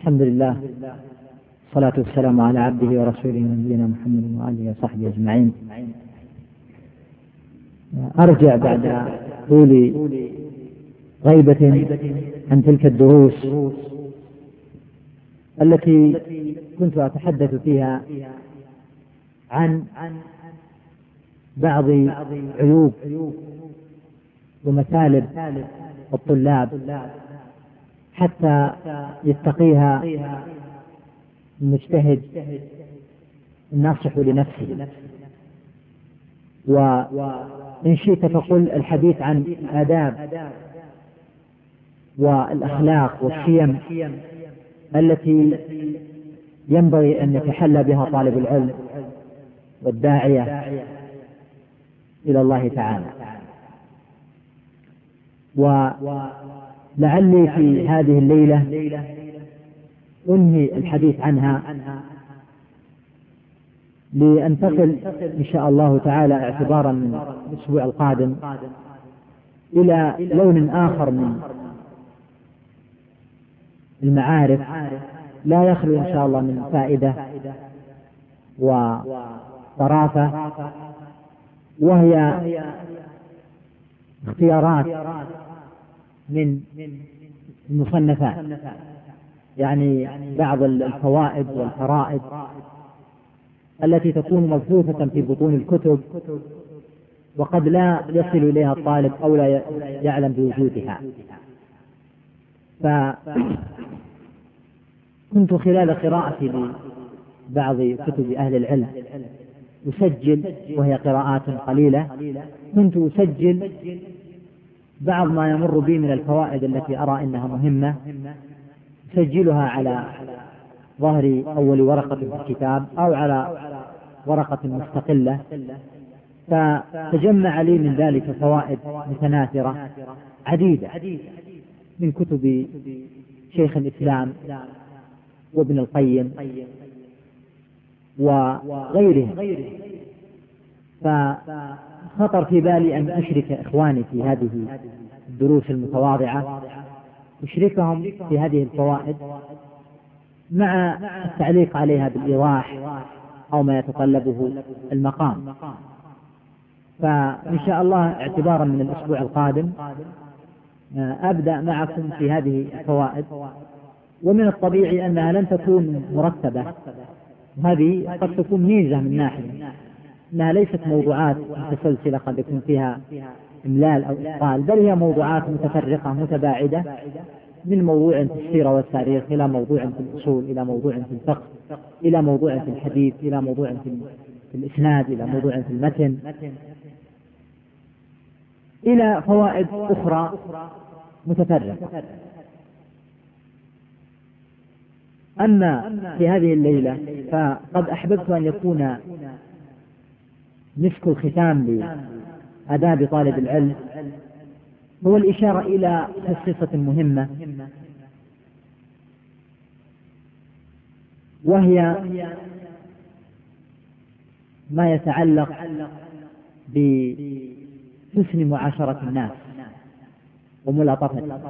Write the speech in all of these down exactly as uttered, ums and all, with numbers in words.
الحمد لله، الصلاة والسلام على عبده ورسوله نبينا محمد وآله وصحبه أجمعين. أرجع بعد طول غيبة عن تلك الدروس التي كنت أتحدث فيها عن بعض عيوب ومثالب الطلاب حتى يتقيها المجتهد الناصح لنفسه. وإن شئت فقل الحديث عن الآداب والأخلاق والشيم التي ينبغي أن يتحلى بها طالب العلم والداعية إلى الله تعالى. ولعلي في هذه الليلة أنهي الحديث عنها لأنتقل إن شاء الله تعالى اعتبارا من الأسبوع القادم إلى لون آخر من المعارف لا يخلو إن شاء الله من فائدة وطرافة، وهي اختيارات من المصنفات، يعني بعض الفوائد والفرائد التي تكون مبثوثة في بطون الكتب وقد لا يصل إليها الطالب أو لا يعلم بوجودها. فكنت خلال قراءتي لبعض كتب أهل العلم أسجل، وهي قراءات قليلة، كنت أسجل بعض ما يمر بي من الفوائد التي أرى إنها مهمة، أسجلها على ظهر أول ورقة في الكتاب أو على ورقة مستقلة، فتجمع لي من ذلك فوائد متناثرة عديدة من كتب شيخ الإسلام وابن القيم وغيرهم. فخطر في بالي أن أشرك إخواني في هذه الدروس المتواضعة، أشركهم في هذه الفوائد مع التعليق عليها بالإيضاح أو ما يتطلبه المقام. فإن شاء الله اعتبارا من الأسبوع القادم أبدأ معكم في هذه الفوائد، ومن الطبيعي أنها لن تكون مرتبة، هذه قد تكون ميزة من ناحية أنها ليست موضوعات متسلسلة قد يكون فيها إملال أو إثقال، بل هي موضوعات متفرقة متباعدة، من موضوع في السيرة والتاريخ إلى موضوع في الأصول إلى موضوع في الفقه إلى موضوع في الحديث إلى موضوع في الإسناد إلى موضوع في المتن إلى فوائد أخرى متفرقة. أما في هذه الليلة فقد أحببت أن يكون مسك الختام لآداب طالب العلم هو الإشارة إلى خصيصة مهمة، وهي ما يتعلق بحسن معاشرة الناس وملاطفتهم.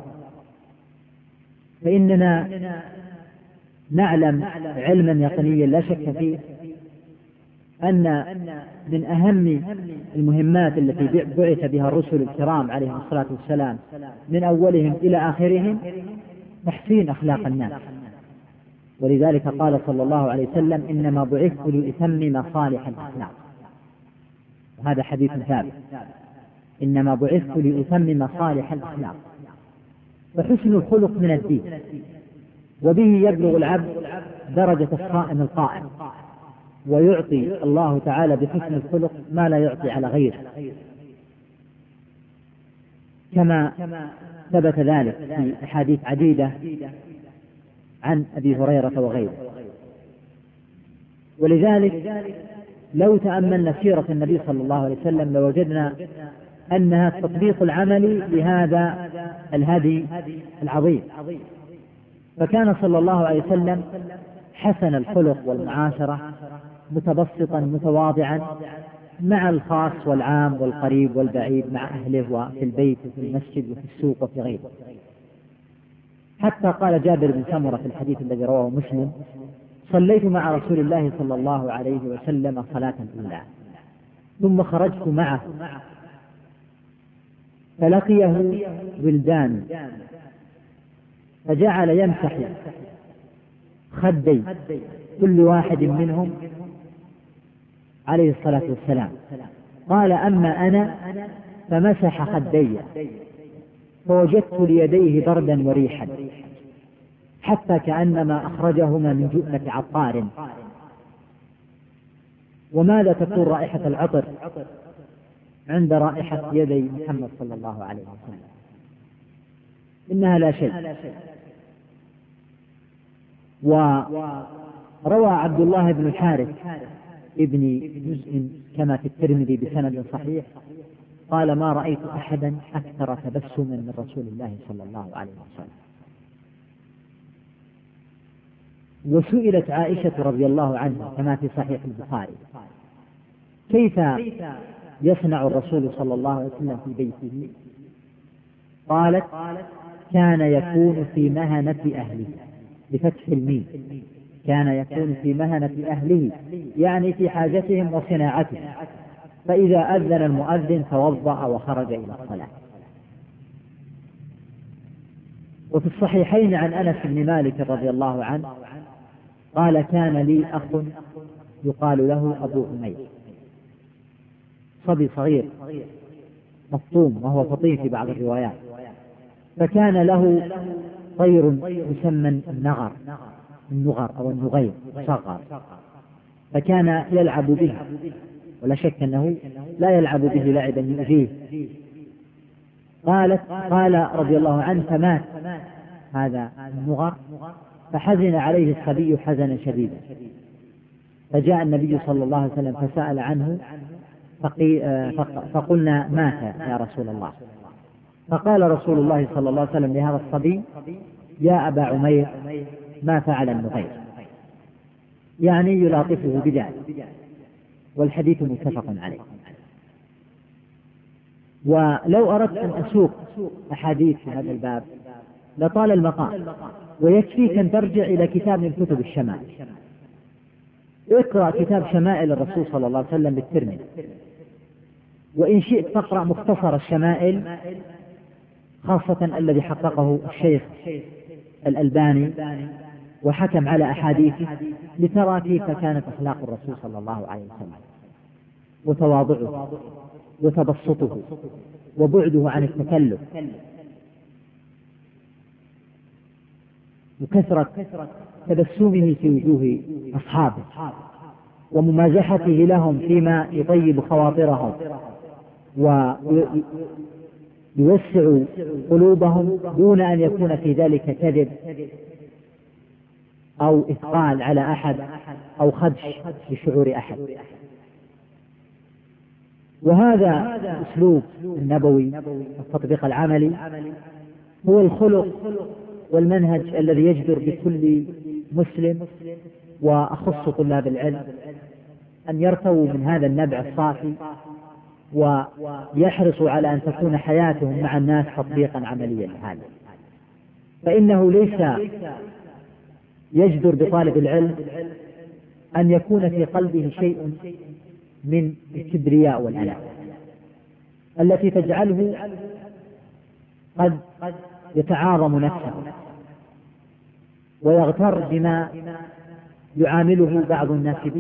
فإننا نعلم علما يقينيا لا شك فيه أن من أهم المهمات التي بعث بها الرسل الكرام عليهم الصلاة والسلام من أولهم إلى آخرهم تحسين أخلاق الناس. ولذلك قال صلى الله عليه وسلم: إنما بعثت لأتمم صالح الأخلاق. وهذا حديث ثابت، إنما بعثت لأتمم صالح الأخلاق. فحسن الخلق من الدين، وبه يبلغ العبد درجة الصائم القائم، ويعطي الله تعالى بحسن الخلق ما لا يعطي على غيره، كما ثبت ذلك في أحاديث عديدة عن أبي هريرة وغيره. ولذلك لو تأملنا سيرة النبي صلى الله عليه وسلم لوجدنا أنها التطبيق العملي لهذا الهدي العظيم. فكان صلى الله عليه وسلم حسن الخلق والمعاشرة، متبسطا متواضعا مع الخاص والعام والقريب والبعيد، مع أهله وفي البيت وفي المسجد وفي السوق وفي غيره، حتى قال جابر بن سمرة في الحديث الذي رواه مسلم: صليت مع رسول الله صلى الله عليه وسلم صلاة الأولى ثم خرجت معه فلقيه ولدان فجعل يمسح خدي كل واحد منهم عليه الصلاة والسلام. قال: أما أنا فمسح خدي فوجدت ليديه بردا وريحا حتى كأنما أخرجهما من جؤنة عطار. وماذا تكون رائحة العطر عند رائحة يدي محمد صلى الله عليه وسلم؟ إنها لا شيء. وروى عبد الله بن الحارث ابن جزء كما في الترمذي بسند صحيح قال: ما رأيت أحدا أكثر تبسما من رسول الله صلى الله عليه وسلم. وسئلت عائشة رضي الله عنها كما في صحيح البخاري: كيف يصنع الرسول صلى الله عليه وسلم في بيته؟ قالت: كان يكون في مهنة أهله، بفتح الميم، كان يكون في مهنة أهله يعني في حاجتهم وصناعتهم، فإذا أذن المؤذن توضأ وخرج إلى الصلاة. وفي الصحيحين عن أنس بن مالك رضي الله عنه قال: كان لي أخ يقال له أبو عمير، صبي صغير مفطوم وهو فطيم في بعض الروايات، فكان له طير يسمى النغر النغر أو النغير صغر، فكان يلعب به، ولا شك أنه لا يلعب به لعبا يؤذيه. قالت قال رضي الله عنه: فمات هذا النغر فحزن عليه الصبي حزنا شديدا، فجاء النبي صلى الله عليه وسلم فسأل عنه فقلنا: مات يا رسول الله. فقال رسول الله صلى الله عليه وسلم لهذا الصبي: يا أبا عمير، ما فعل النغير، يعني يلاطفه بذلك. والحديث متفق عليه. ولو أردت أن أسوق أحاديث في هذا الباب لطال المقام، ويكفيك أن ترجع إلى كتاب من كتب الشمائل. اقرأ كتاب شمائل الرسول صلى الله عليه وسلم بالترمذي، وإن شئت تقرأ مختصر الشمائل، خاصة الذي حققه الشيخ الألباني وحكم على أحاديثه، لترى كيف كانت أخلاق الرسول صلى الله عليه وسلم، وتواضعه وتبسطه وبعده عن التكلف وكثرة تبسمه في وجوه أصحابه وممازحته لهم فيما يطيب خواطرهم ويوسع قلوبهم دون أن يكون في ذلك كذب أو إثقال على أحد أو خدش لشعور أحد. وهذا الأسلوب النبوي التطبيق العملي هو الخلق والمنهج الذي يجدر بكل مسلم، وأخص طلاب العلم، أن يرتووا من هذا النبع الصافي ويحرصوا على أن تكون حياتهم مع الناس تطبيقا عمليا لهذا. فإنه ليس يجدر بطالب العلم أن يكون في قلبه شيء من الكبرياء والعلاء التي تجعله قد يتعاظم نفسه ويغتر بما يعامله بعض الناس به،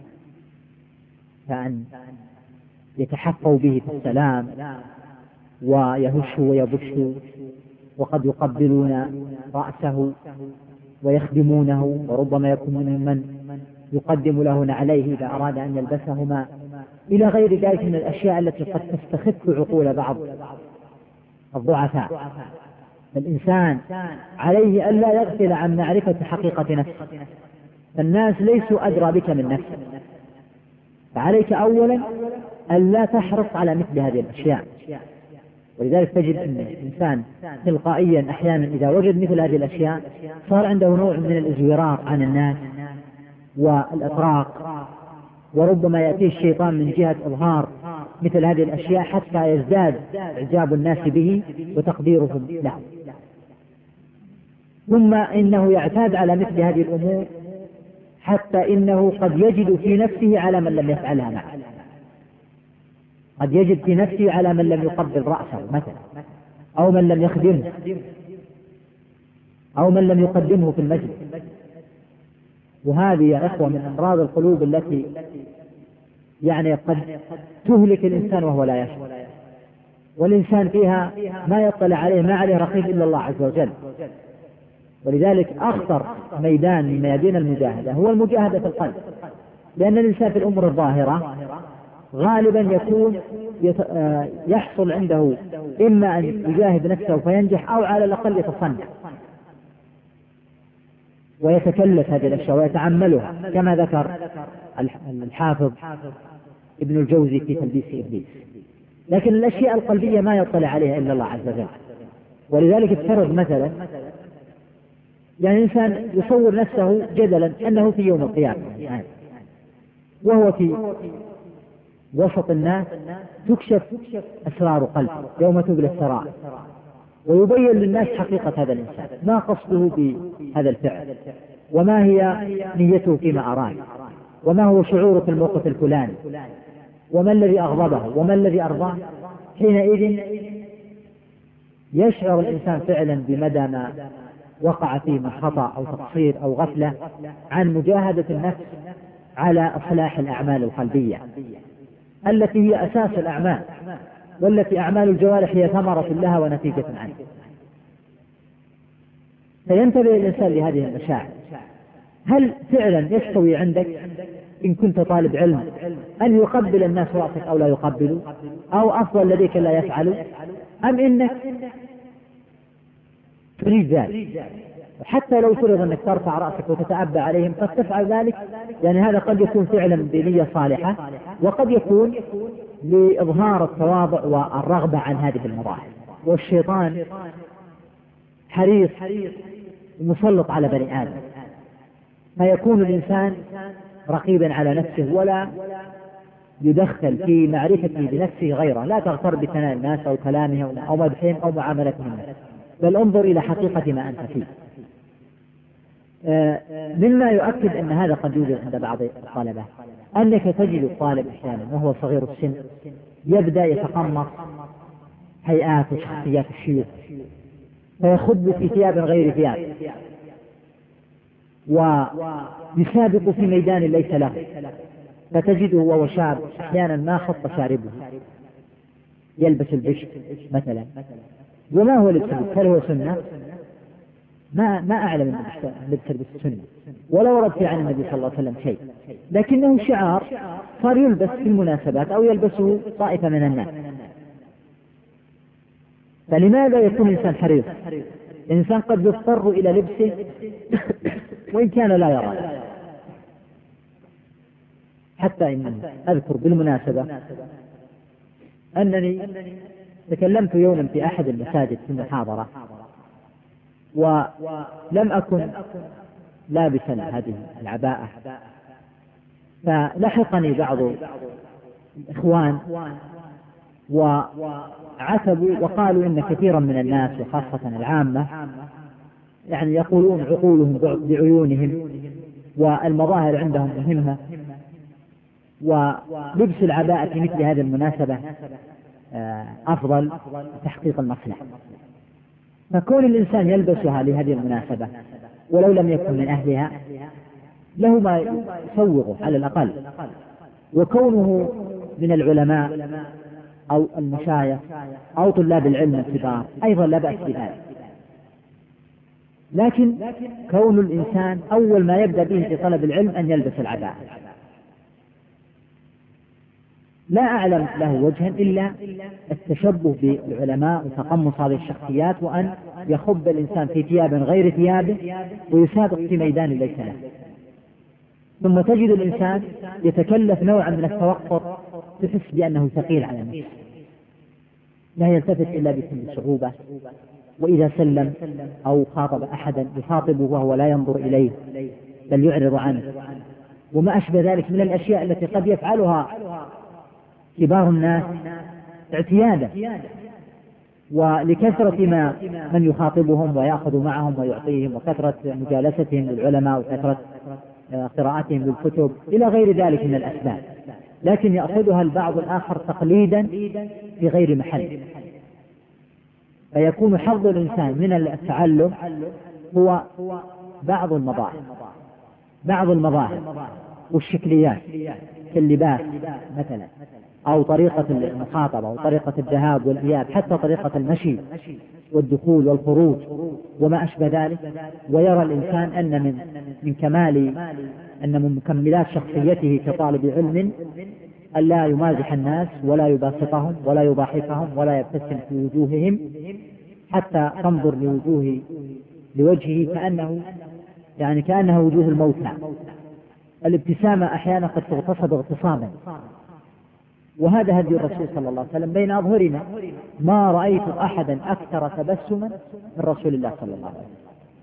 كأن يتحفوا به في السلام ويهش ويبش، وقد يقبلون رأسه ويخدمونه، وربما يكون منهم من يقدم له نعليه إذا أراد أن يلبسهما، إلى غير ذلك من الأشياء التي قد تستخف عقول بعض الضعفاء. الإنسان عليه ألا يغفل عن معرفة حقيقة نفسه، فالناس ليسوا أدرى بك من نفسك، فعليك أولا ألا تحرص على مثل هذه الأشياء. ولذلك تجد أن الإنسان تلقائيا أحيانا إذا وجد مثل هذه الأشياء صار عنده نوع من الازدراء عن الناس والإطراق، وربما يأتي الشيطان من جهة إظهار مثل هذه الأشياء حتى يزداد إعجاب الناس به وتقديرهم له. ثم إنه يعتاد على مثل هذه الأمور حتى إنه قد يجد في نفسه على من لم يفعلها معه، قد يجد في نفسه على من لم يقبل رأسه مثلا، أو من لم يخدمه، أو من لم يقدمه في المسجد. وهذه يا إخوة من أمراض القلوب التي يعني قد تهلك الإنسان وهو لا يشعر، والإنسان فيها ما يطلع عليه ما عليه رقيب إلا الله عز وجل. ولذلك أخطر ميدان من ميادين المجاهدة هو المجاهدة في القلب، لأن الإنسان في الأمور الظاهرة غالبا يكون يحصل عنده إما أن يجاهد نفسه فينجح، أو على الأقل يتصنع ويتكلف هذه الأشياء ويتعملها، كما ذكر الحافظ ابن الجوزي في تلبيس إبليس. لكن الأشياء القلبية ما يطلع عليها إلا الله عز وجل. ولذلك افترض مثلا يعني إنسان يصور نفسه جدلا أنه في يوم القيامة وهو في وسط الناس، تكشف أسرار قلبه يوم تبلى السرائر، ويبين للناس حقيقة هذا الإنسان، ما قصده بهذا الفعل، وما هي نيته فيما أراد، وما هو شعوره في الموقف الفلاني، وما الذي أغضبه وما الذي أرضاه. حينئذ يشعر الإنسان فعلا بمدى ما وقع فيه من خطأ أو تقصير أو غفلة عن مجاهدة النفس على إصلاح الأعمال القلبية التي هي أساس الأعمال، والتي أعمال الجوارح هي ثمرة لها ونتيجة عنه. فينتبه الإنسان لهذه المشاعر. هل فعلا يستوي عندك إن كنت طالب علم أن يقبل الناس رأسك أو لا يقبلوا، أو أفضل لديك لا يفعلوا، أم إنك تريد ذلك؟ حتى لو فرض أنك ترفع رأسك وتتأبى عليهم قد تفعل ذلك، يعني هذا قد يكون فعلا بنية صالحة، وقد يكون لإظهار التواضع والرغبة عن هذه المظاهر. والشيطان حريص ومسلط على بني آدم، فيكون الإنسان رقيبا على نفسه ولا يدخل في معرفته بنفسه غيره. لا تغتر بثناء الناس أو كلامهم أو مدحهم أو معاملتهم، بل انظر إلى حقيقة ما أنت فيه. آه مما يؤكد أن هذا قد يوجد عند بعض الطلبة أنك تجد الطالب أحيانا وهو صغير السن يبدأ يتقمص هيئات وشخصيات الشيوخ، فيخب في ثياب غير ثياب، ويسابق في ميدان ليس له، فتجده وهو شاب أحيانا ما خط شاربه، يلبس البشت مثلا. وما هو لبس؟ هل هو سنة؟ ما ما أعلم أن لبس السنة ولا ورد في عن النبي صلى الله عليه وسلم شيء، لكنه شعار صار يلبس في المناسبات أو يلبسه طائفة من الناس. فلماذا يكون الإنسان حريص؟ الإنسان قد يضطر إلى لبسه وإن كان لا يرى. حتى إن أذكر بالمناسبة أنني تكلمت يوما في أحد المساجد في محاضرة، ولم أكن لابسا هذه العباءة، فلحقني بعض الإخوان وعتبوا وقالوا إن كثيرا من الناس وخاصة العامة يعني يقولون عقولهم بعيونهم والمظاهر عندهم مهمة، ولبس العباءة في مثل هذه المناسبة أفضل تحقيق المصلحة. فكون الإنسان يلبسها لهذه المناسبة ولو لم يكن من أهلها له ما يسوغه على الأقل، وكونه من العلماء أو المشايخ أو طلاب العلم الكبار أيضا لا بأس بذلك. لكن كون الإنسان أول ما يبدأ به في طلب العلم أن يلبس العباءة لا أعلم له وجها إلا التشبه بالعلماء وتقمص هذه الشخصيات، وأن يخب الإنسان في ثياب غير ثيابه ويسابق في ميدان ليس له. ثم تجد الإنسان يتكلف نوعا من التوقر، تحس بأنه ثقيل على نفسه، لا يلتفت إلا بكل صعوبة، وإذا سلم أو خاطب أحدا يخاطبه وهو لا ينظر إليه بل يعرض عنه، وما أشبه ذلك من الأشياء التي قد يفعلها كبار الناس اعتيادا. ولكثرة ما من يخاطبهم ويأخذ معهم ويعطيهم، وكثرة مجالستهم للعلماء، وكثرة قراءتهم للكتب إلى غير ذلك من الأسباب، لكن يأخذها البعض الآخر تقليدا في غير محل، فيكون حظ الإنسان من التعلم هو بعض المظاهر بعض المظاهر والشكليات كاللباس مثلا، أو طريقة المخاطبة، أو طريقة الذهاب والإياب، حتى طريقة المشي والدخول والخروج وما أشبه ذلك. ويرى الإنسان أن من من كمال أن من مكملات شخصيته كطالب علم أن لا يمازح الناس ولا يباسطهم ولا يضاحكهم ولا يبتسم في وجوههم حتى تنظر لوجوه لوجهه كأنه يعني كأنها وجوه الموتى. الابتسامة أحيانا قد تغتصب اغتصابا، وهذا هدي الرسول صلى الله عليه وسلم بين أظهرنا. ما رأيت أحدا أكثر تبسما من رسول الله صلى الله عليه وسلم،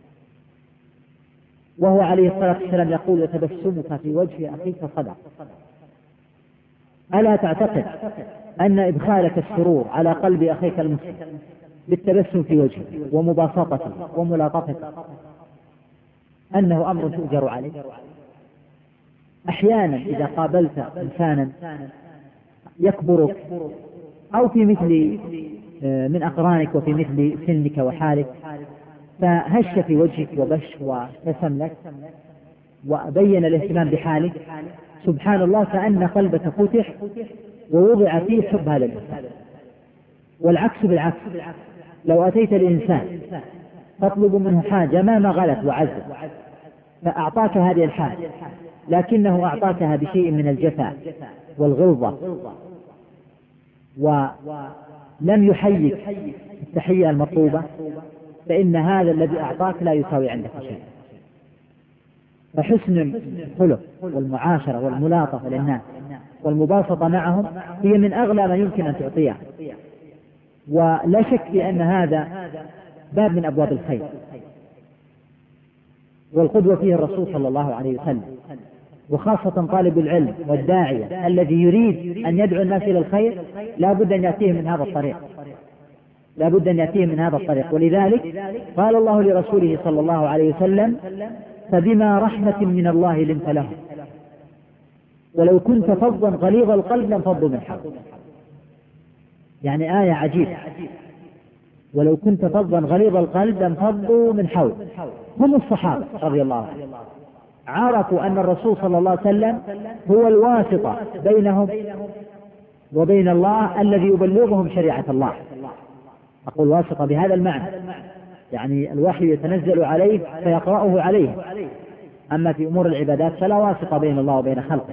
وهو عليه الصلاة والسلام يقول: تبسمك في وجه أخيك صدقة. ألا تعتقد أن إدخالك السرور على قلب أخيك المسلم بالتبسم في وجهه ومباسطته وملاطفته أنه أمر تؤجر عليه؟ أحيانا إذا قابلت إنسانا يكبرك أو في مثل من أقرانك وفي مثل سنك وحالك، فهش في وجهك وبش وابتسم لك وبين الاهتمام بحالك، سبحان الله كأن قلبك فتح ووضع فيه حب هذا الإنسان. والعكس بالعكس، لو أتيت الإنسان تطلب منه حاجة مهما غلت وعزت فأعطاك هذه الحاجة، لكنه أعطاكها بشيء من الجفاء والغلظة ولم يحيك التحية المطلوبة، فإن هذا الذي أعطاك لا يساوي عندك شيء. فحسن الخلق والمعاشرة والملاطفة للناس والمباسطة معهم هي من أغلى ما يمكن أن تعطيها، ولا شك في أن هذا باب من أبواب الخير، والقدوة فيه الرسول صلى الله عليه وسلم، وخاصة طالب العلم والداعية الذي يريد أن يدعو الناس إلى الخير لا بد أن يأتيه من هذا الطريق لا بد أن يأتيه من هذا الطريق ولذلك قال الله لرسوله صلى الله عليه وسلم: فبما رحمة من الله لنت لهم ولو كنت فظا غليظ القلب لانفضوا من حولك. يعني آية عجيبة، ولو كنت فظا غليظ القلب لانفضوا من حولك. هم الصحابة رضي الله عنهم عرفوا أن الرسول صلى الله عليه وسلم هو الواسطة بينهم وبين الله الذي يبلغهم شريعة الله. أقول واسطة بهذا المعنى، يعني الوحي يتنزل عليه فيقرأه عليه، أما في أمور العبادات فلا واسطة بين الله وبين خلقه،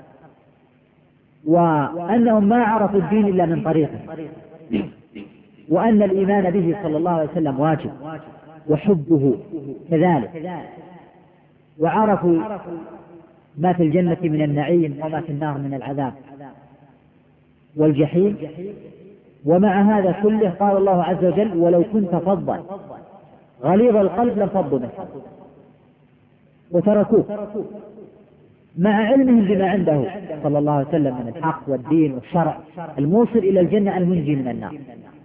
وأنهم ما عرفوا الدين إلا من طريقه، وأن الإيمان به صلى الله عليه وسلم واجب وحبه كذلك، وعرفوا ما في الجنة من النعيم وما في النار من العذاب والجحيم. ومع هذا كله قال الله عز وجل: ولو كنت فظا غليظ القلب لانفضوا من حولك، وتركوه مع علمهم بما عنده صلى الله عليه وسلم من الحق والدين والشرع الموصل إلى الجنة المنجي من النار.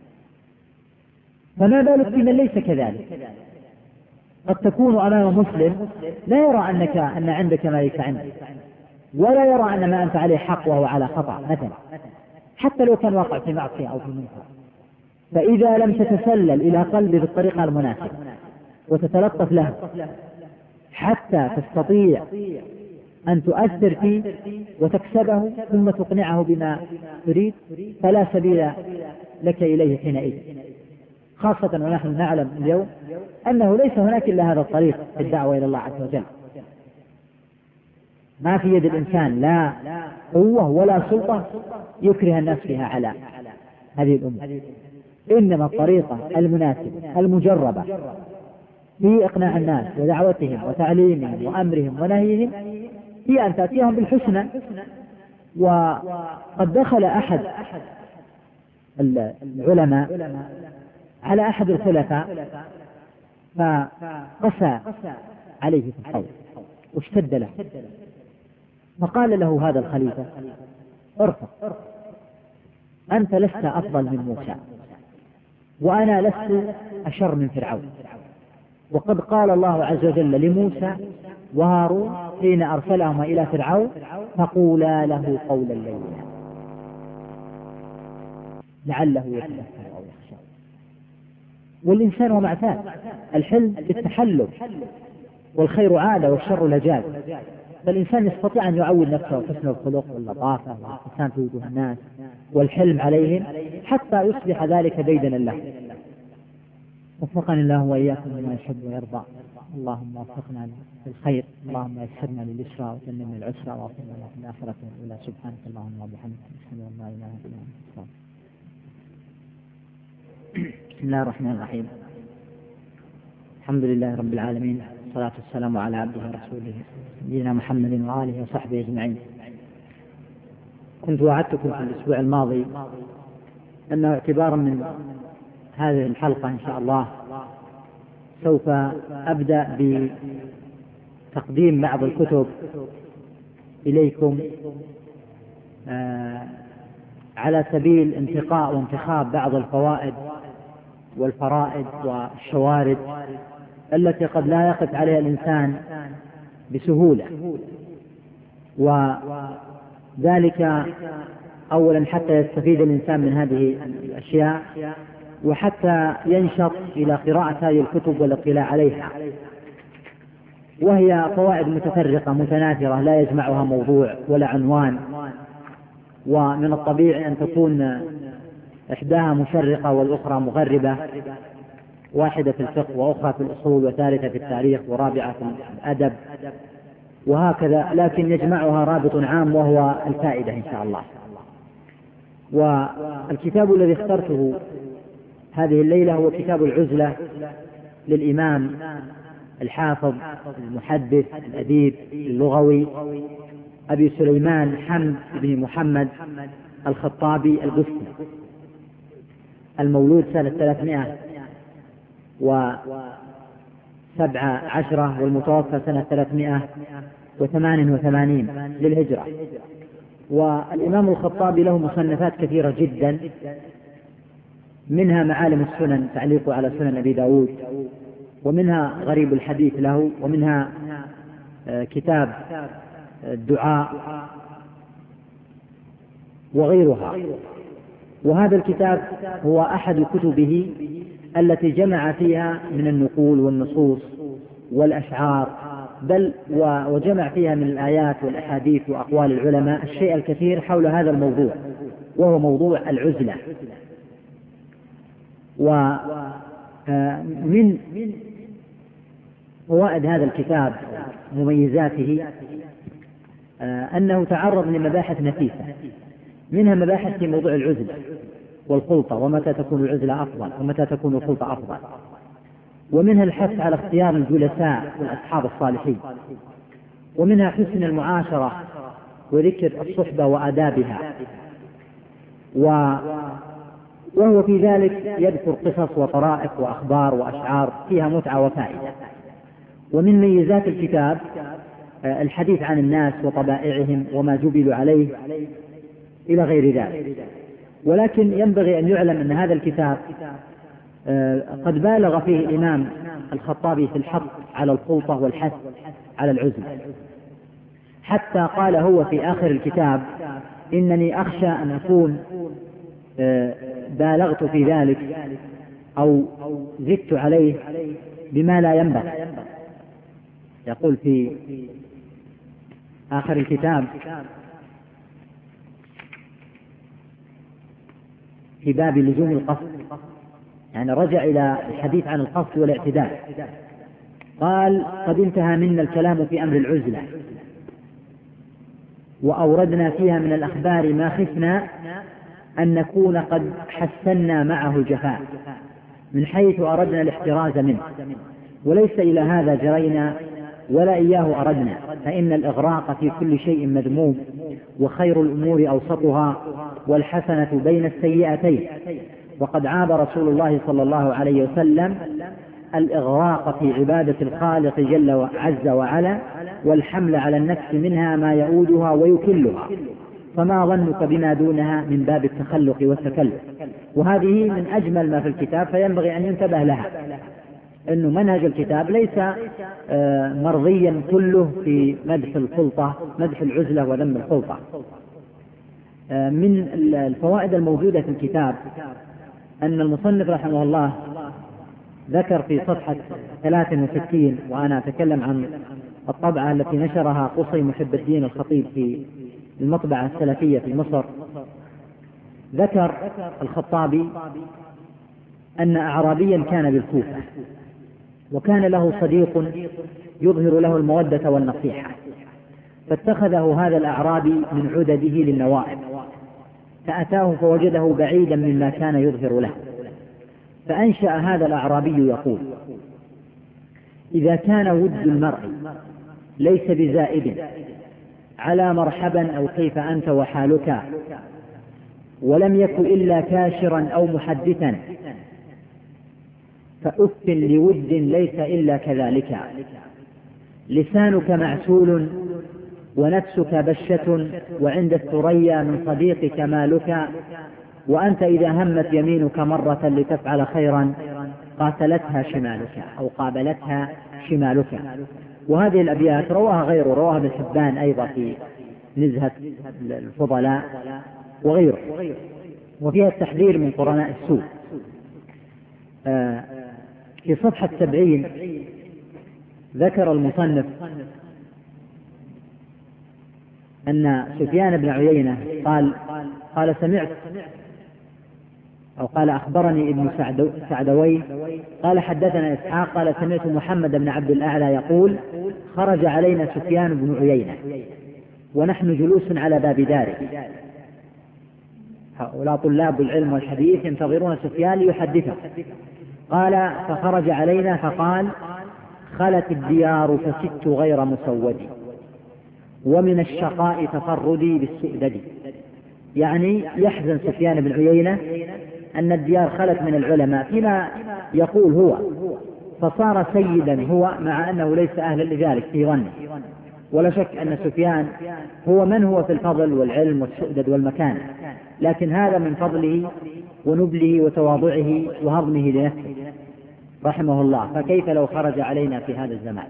فما بالك بمن ليس كذلك؟ قد تكون أمام مسلم لا يرى أنك أن عندك ما ليس عندك، ولا يرى أن ما أنت عليه حق وهو على خطأ مثلا، حتى لو كان واقع في معصية أو في منكر. فإذا لم تتسلل إلى قلبه بالطريقة المناسبة وتتلطف له حتى تستطيع أن تؤثر فيه وتكسبه ثم تقنعه بما تريد، فلا سبيل لك إليه حينئذ، خاصة ونحن نعلم اليوم أنه ليس هناك إلا هذا الطريق في الدعوة إلى الله عز وجل. ما في يد الإنسان لا قوة ولا سلطة يكره الناس فيها على هذه الأمور، إنما الطريقة المناسبة المجربة في إقناع الناس ودعوتهم وتعليمهم وأمرهم ونهيهم هي أن تأتيهم بالحسنى. وقد دخل أحد العلماء على أحد الخلفاء فقسى عليه في القول واشتد له، فقال له هذا الخليفة: ارفق، أنت لست أفضل من موسى وأنا لست أشر من فرعون. وقد قال الله عز وجل لموسى وهارون حين أرسلهما إلى فرعون فقولا له قولا لينا لعله يتذكر أو يخشى. والإنسان ومعتاد الحلم بالتحلم، والخير عادة والشر لجاج، فالإنسان يستطيع أن يعود نفسه وحسن الخلق واللطافة والإحسان في وجوه الناس والحلم عليهم حتى يصبح ذلك ديدنا له. وفقني الله وإياكم لما يحب ويرضى. اللهم وفقنا للخير، اللهم يسرنا لليسرى وجنبنا العسرى وأعطنا في الآخرة والأولى. سبحانك اللهم وبحمدك أشهد أن لا إله إلا أنت. بسم الله الرحمن الرحيم. الحمد لله رب العالمين، والصلاة والسلام على عبده ورسوله نبينا محمد وآله وصحبه أجمعين. كنت وعدتكم في الأسبوع الماضي أنه اعتبارا من هذه الحلقة إن شاء الله سوف أبدأ بتقديم بعض الكتب إليكم آه على سبيل انتقاء وانتخاب بعض الفوائد والفرائد والشوارد التي قد لا يقف عليها الإنسان بسهولة، وذلك أولا حتى يستفيد الإنسان من هذه الأشياء، وحتى ينشط إلى قراءة هذه الكتب والاطلاع عليها. وهي فوائد متفرقة متناثرة لا يجمعها موضوع ولا عنوان، ومن الطبيعي أن تكون إحداها مشرقة والأخرى مغربة، واحدة في الفقه وأخرى في الأصول وثالثة في التاريخ ورابعة في الأدب وهكذا، لكن يجمعها رابط عام وهو الفائدة إن شاء الله. والكتاب الذي اخترته هذه الليلة هو كتاب العزلة للإمام الحافظ المحدث الأديب اللغوي أبي سليمان حمد بن محمد الخطابي القسطي، المولود سنة ثلاثمائة وسبعة عشرة والمتوفى سنة ثلاثمائة وثمان وثمانين للهجرة. والإمام الخطابي له مصنفات كثيرة جدا، منها معالم السنن تعليق على سنن أبي داود، ومنها غريب الحديث له، ومنها كتاب الدعاء وغيرها. وهذا الكتاب هو أحد كتبه التي جمع فيها من النقول والنصوص والأشعار، بل وجمع فيها من الآيات والأحاديث وأقوال العلماء الشيء الكثير حول هذا الموضوع، وهو موضوع العزلة. ومن فوائد هذا الكتاب مميزاته أنه تعرض لمباحث نفيسة، منها مباحث في موضوع العزلة والخلطة، ومتى تكون العزلة أفضل ومتى تكون الخلطة أفضل، ومنها الحث على اختيار الجلساء والأصحاب الصالحين، ومنها حسن المعاشرة وذكر الصحبة وآدابها، وهو في ذلك يذكر قصص وطرائف وأخبار وأشعار فيها متعة وفائدة. ومن ميزات الكتاب الحديث عن الناس وطبائعهم وما جبلوا عليه إلى غير ذلك. ولكن ينبغي أن يعلم أن هذا الكتاب قد بالغ فيه الإمام الخطابي في الحث على الخلطة والحث على العزلة، حتى قال هو في آخر الكتاب: إنني أخشى أن أكون بالغت في ذلك أو زدت عليه بما لا ينبغي. يقول في آخر الكتاب في باب لزوم القصد، يعني رجع إلى الحديث عن القصد والاعتدال، قال: قد انتهى منا الكلام في أمر العزلة، وأوردنا فيها من الأخبار ما خفنا أن نكون قد حسنا معه الجفاء من حيث أردنا الاحتراز منه، وليس إلى هذا جرينا ولا إياه أردنا، فإن الإغراق في كل شيء مذموم، وخير الأمور أوسطها، والحسنة بين السيئتين. وقد عاب رسول الله صلى الله عليه وسلم الإغراق في عبادة الخالق جل وعز وعلا، والحمل على النفس منها ما يؤودها ويكلها، فما ظنك بما دونها من باب التخلق والتكلف. وهذه من أجمل ما في الكتاب، فينبغي أن ينتبه لها، أنه منهج الكتاب ليس مرضيا كله في مدح الخلطة، مدح العزلة وذم الخلطة. من الفوائد الموجودة في الكتاب أن المصنف رحمه الله ذكر في صفحة ثلاثة وستين، وأنا أتكلم عن الطبعة التي نشرها قصي محب الدين الخطيب في المطبعة السلفية في مصر، ذكر الخطابي أن أعرابيا كان بالكوفة، وكان له صديق يظهر له المودة والنصيحة، فاتخذه هذا الأعرابي من عدده للنوائب، فأتاه فوجده بعيدا مما كان يظهر له، فأنشأ هذا الأعرابي يقول: إذا كان ود المرء ليس بزائد على مرحبا أو كيف أنت وحالك، ولم يكن إلا كاشرا أو محدثا، فأف لود ليس إلا كذلك، لسانك معسول ونفسك بشة، وعند الثريا من صديقك مالك، وأنت إذا همت يمينك مرة لتفعل خيرا قاتلتها شمالك أو قابلتها شمالك. وهذه الأبيات رواها غيره، رواها ابن حبان أيضا في نزهة الفضلاء وغيره، وفيها التحذير من قرناء السوء. في صفحة سبعين ذكر المصنف أن سفيان بن عيينة قال قال سمعت أو قال أخبرني ابن سعدوي قال حدثنا إسحاق قال سمعت محمد بن عبد الأعلى يقول: خرج علينا سفيان بن عيينة ونحن جلوس على باب داره، هؤلاء طلاب العلم والحديث ينتظرون سفيان ليحدثه. قال: فخرج علينا فقال: خلت الديار فست غير مسود، ومن الشقاء تفردي بالسؤدد. يعني يحزن سفيان بن عيينة أن الديار خلت من العلماء فيما يقول هو، فصار سيدا هو مع أنه ليس أهلا لذلك في ظنه. ولا شك أن سفيان هو من هو في الفضل والعلم والسؤدد والمكانة، لكن هذا من فضله ونبله وتواضعه وهضمه لنفسه رحمه الله، فكيف لو خرج علينا في هذا الزمان.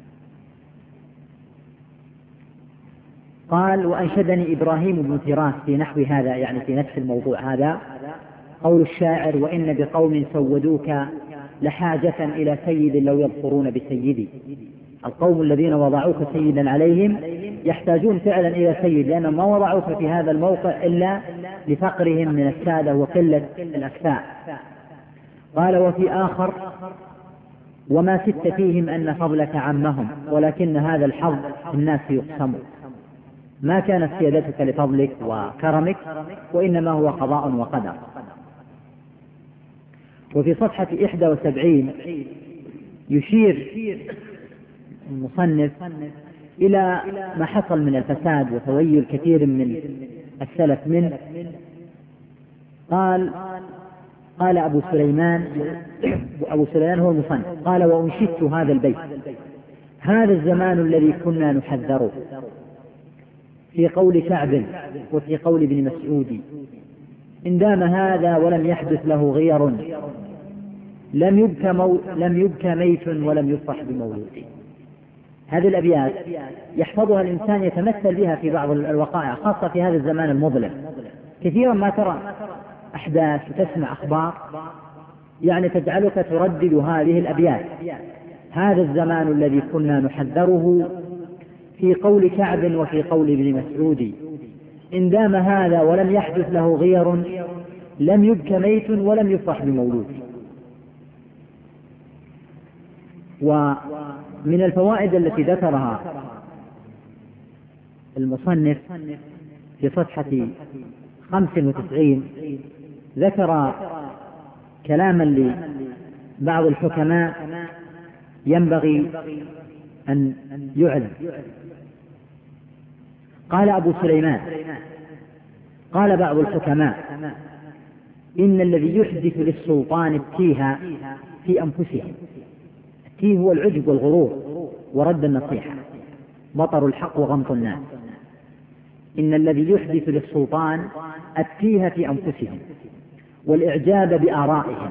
قال: وأنشدني إبراهيم بن تراث في نحو هذا، يعني في نفس الموضوع هذا، قول الشاعر: وإن بقوم سودوك لحاجة إلى سيد لو يظفرون بسيدي. القوم الذين وضعوك سيدا عليهم يحتاجون فعلا إلى سيد، لأنهم ما وضعوك في هذا الموقع إلا لفقرهم من السادة وقلة الأكفاء. قال: وفي آخر: وما ست فيهم أن فضلك عمهم، ولكن هذا الحظ الناس يقسم، ما كانت سيادتك لفضلك وكرمك، وإنما هو قضاء وقدر. وفي صفحة إحدى وسبعين يشير المصنف إلى ما حصل من الفساد وتويل كثير من السلف منه. قال قال أبو سليمان أبو سليمان هو المصنف قال: وأنشدت هذا البيت: هذا الزمان الذي كنا نحذره، في قول كعب وفي قول ابن مسعود، إن دام هذا ولم يحدث له غير، لم يبك, مو... لم يبك ميت ولم يفرح بمولود. هذه الأبيات يحفظها الإنسان يتمثل بها في بعض الوقائع، خاصة في هذا الزمان المظلم. كثيرا ما ترى أحداث وتسمع أخبار يعني تجعلك تردد هذه الأبيات: هذا الزمان الذي كنا نحذره، في قول كعب وفي قول ابن مسعود، إن دام هذا ولم يحدث له غير، لم يبك ميت ولم يفرح بمولود. ومن الفوائد التي ذكرها المصنف في صفحة خمسة وتسعين ذكر كلاما لبعض الحكماء ينبغي أن يعلم. قال أبو سليمان: قال بعض الحكماء: إن الذي يحدث للسلطان التيه في أنفسهم. التيه هو العجب والغرور ورد النصيحة، بطر الحق وغمط الناس. إن الذي يحدث للسلطان التيه في أنفسهم والإعجاب بآرائهم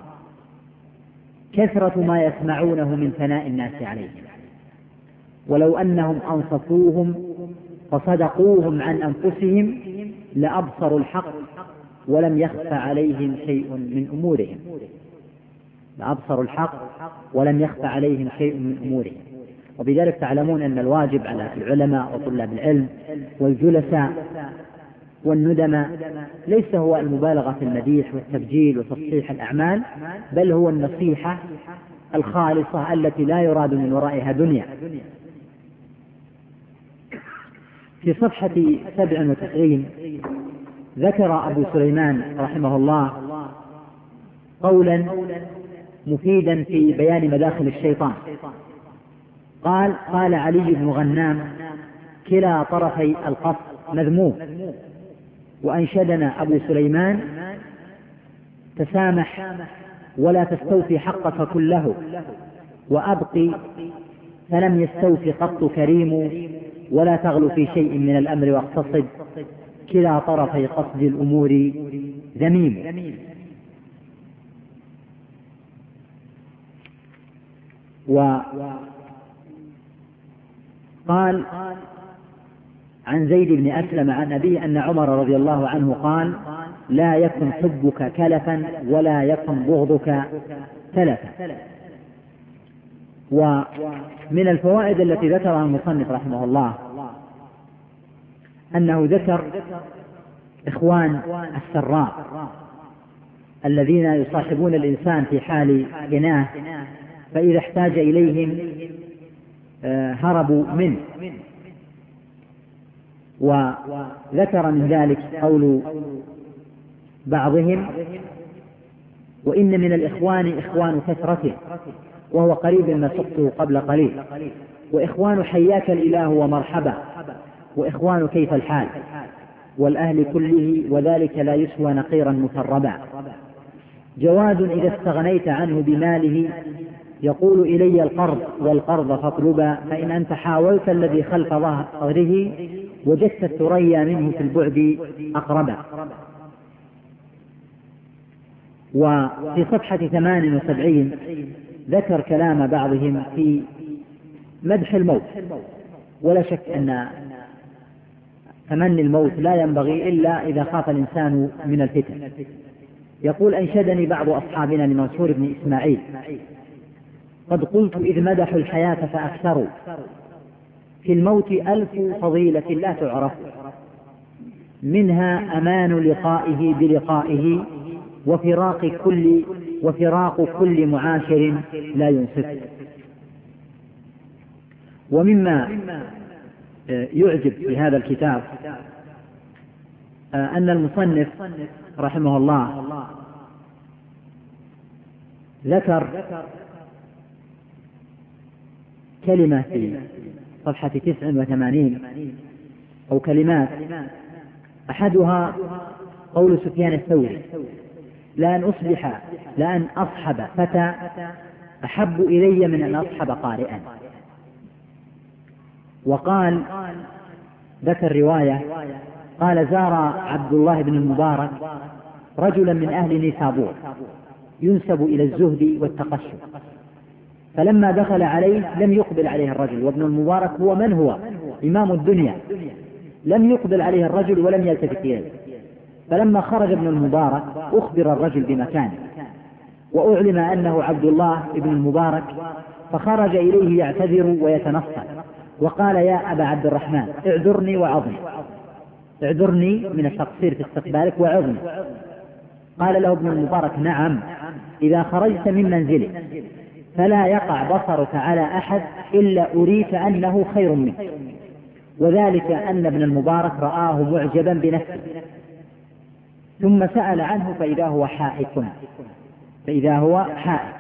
كثرة ما يسمعونه من ثناء الناس عليهم، ولو أنهم أنصفوهم فصدقوهم عن أنفسهم لأبصروا الحق ولم يخفى عليهم شيء من أمورهم لأبصروا الحق ولم يخفى عليهم شيء من أمورهم. وبذلك تعلمون أن الواجب على العلماء وطلاب العلم والجلساء والندماء ليس هو المبالغة في المديح والتبجيل وتصحيح الأعمال، بل هو النصيحة الخالصة التي لا يراد من ورائها دنيا. في صفحة سبع وتسعين ذكر أبو سليمان رحمه الله قولا مفيدا في بيان مداخل الشيطان. قال قال علي بن غنام: كلا طرفي القص مذموم. وأنشدنا أبو سليمان: تسامح ولا تستوفي حقك كله، وأبقي فلم يستوفي قط كريم، ولا تغلو في شيء من الأمر واقتصد، كلا طرفي قصد الأمور ذميم. وقال عن زيد بن أسلم عن أبيه أن عمر رضي الله عنه قال: لا يكن حبك كلفا ولا يكن بغضك تلفا. ومن الفوائد التي ذكرها المصنف رحمه الله أنه ذكر إخوان السراء الذين يصاحبون الإنسان في حال غناه، فإذا احتاج إليهم هربوا منه. وذكر من ذلك قول بعضهم: وإن من الإخوان إخوان كثرة، وهو قريب ما سقته قبل قليل، وإخوان حياك الإله ومرحبا، وإخوان كيف الحال، والأهل كله، وذلك لا يسوى نقيرا مفربا. جواد إذا استغنيت عنه بماله، يقول إلي القرض والقرض فاطلبا، فإن أنت حاولت الذي خلف ظهره، وجدت الثريا منه في البعد أقربا. وفي صفحة ثمان وسبعين ذكر كلام بعضهم في مدح الموت. ولا شك أن تمني الموت لا ينبغي إلا إذا خاف الإنسان من الفتن. يقول: أنشدني بعض أصحابنا لمنصور بن إسماعيل: قد قلت إذ مدحوا الحياة فأكثروا، في الموت ألف فضيلة لا تعرف، منها أمان لقائه بلقائه، وفراق كل وفراق كل معاشر لا ينصف. ومما يعجب في هذا الكتاب أن المصنف رحمه الله ذكر كلمة في صفحة تسع وثمانين أو كلمات، أحدها قول سفيان الثوري: لأن أصبح لأن أصحب فتى أحب إلي من أن أصحب قارئا. وقال ذكر رواية قال: زار عبد الله بن المبارك رجلا من أهل نيسابور ينسب إلى الزهد والتقشف، فلما دخل عليه لم يقبل عليه الرجل، وابن المبارك هو من هو إمام الدنيا، لم يقبل عليه الرجل ولم يلتفت إليه. فلما خرج ابن المبارك أخبر الرجل بمكانه، وأعلم أنه عبد الله بن المبارك، فخرج إليه يعتذر ويتنصل، وقال: يا أبا عبد الرحمن، اعذرني وعظني، اعذرني من التقصير في استقبالك وعظني. قال له ابن المبارك: نعم، إذا خرجت من منزلك فلا يقع بصرك على أحد إلا أريك أنه خير منه، وذلك أن ابن المبارك رآه معجبا بنفسه، ثم سأل عنه فإذا هو حائك فإذا هو حائك.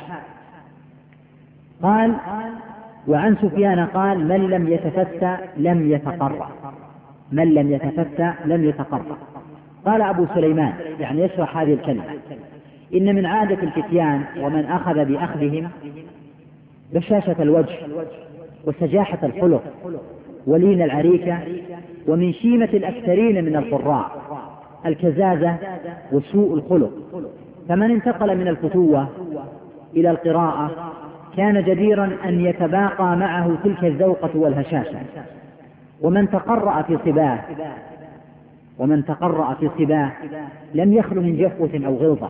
قال: وعن سفيان قال: من لم يتفتى لم يتقرأ، من لم يتفتى لم يتقرأ. قال أبو سليمان يعني يشرح هذه الكلمة: إن من عادة الفتيان ومن أخذ بأخذهم بشاشة الوجه وسجاحة الخلق ولين العريكة، ومن شيمة الأكثرين من القراء الكزازة وسوء الخلق. فمن انتقل من الفتوة إلى القراءة كان جديرا أن يتباقى معه تلك الذوقة والهشاشة. ومن تقرأ في صباه ومن تقرأ في صباه لم يخل من جفوة أو غلظة،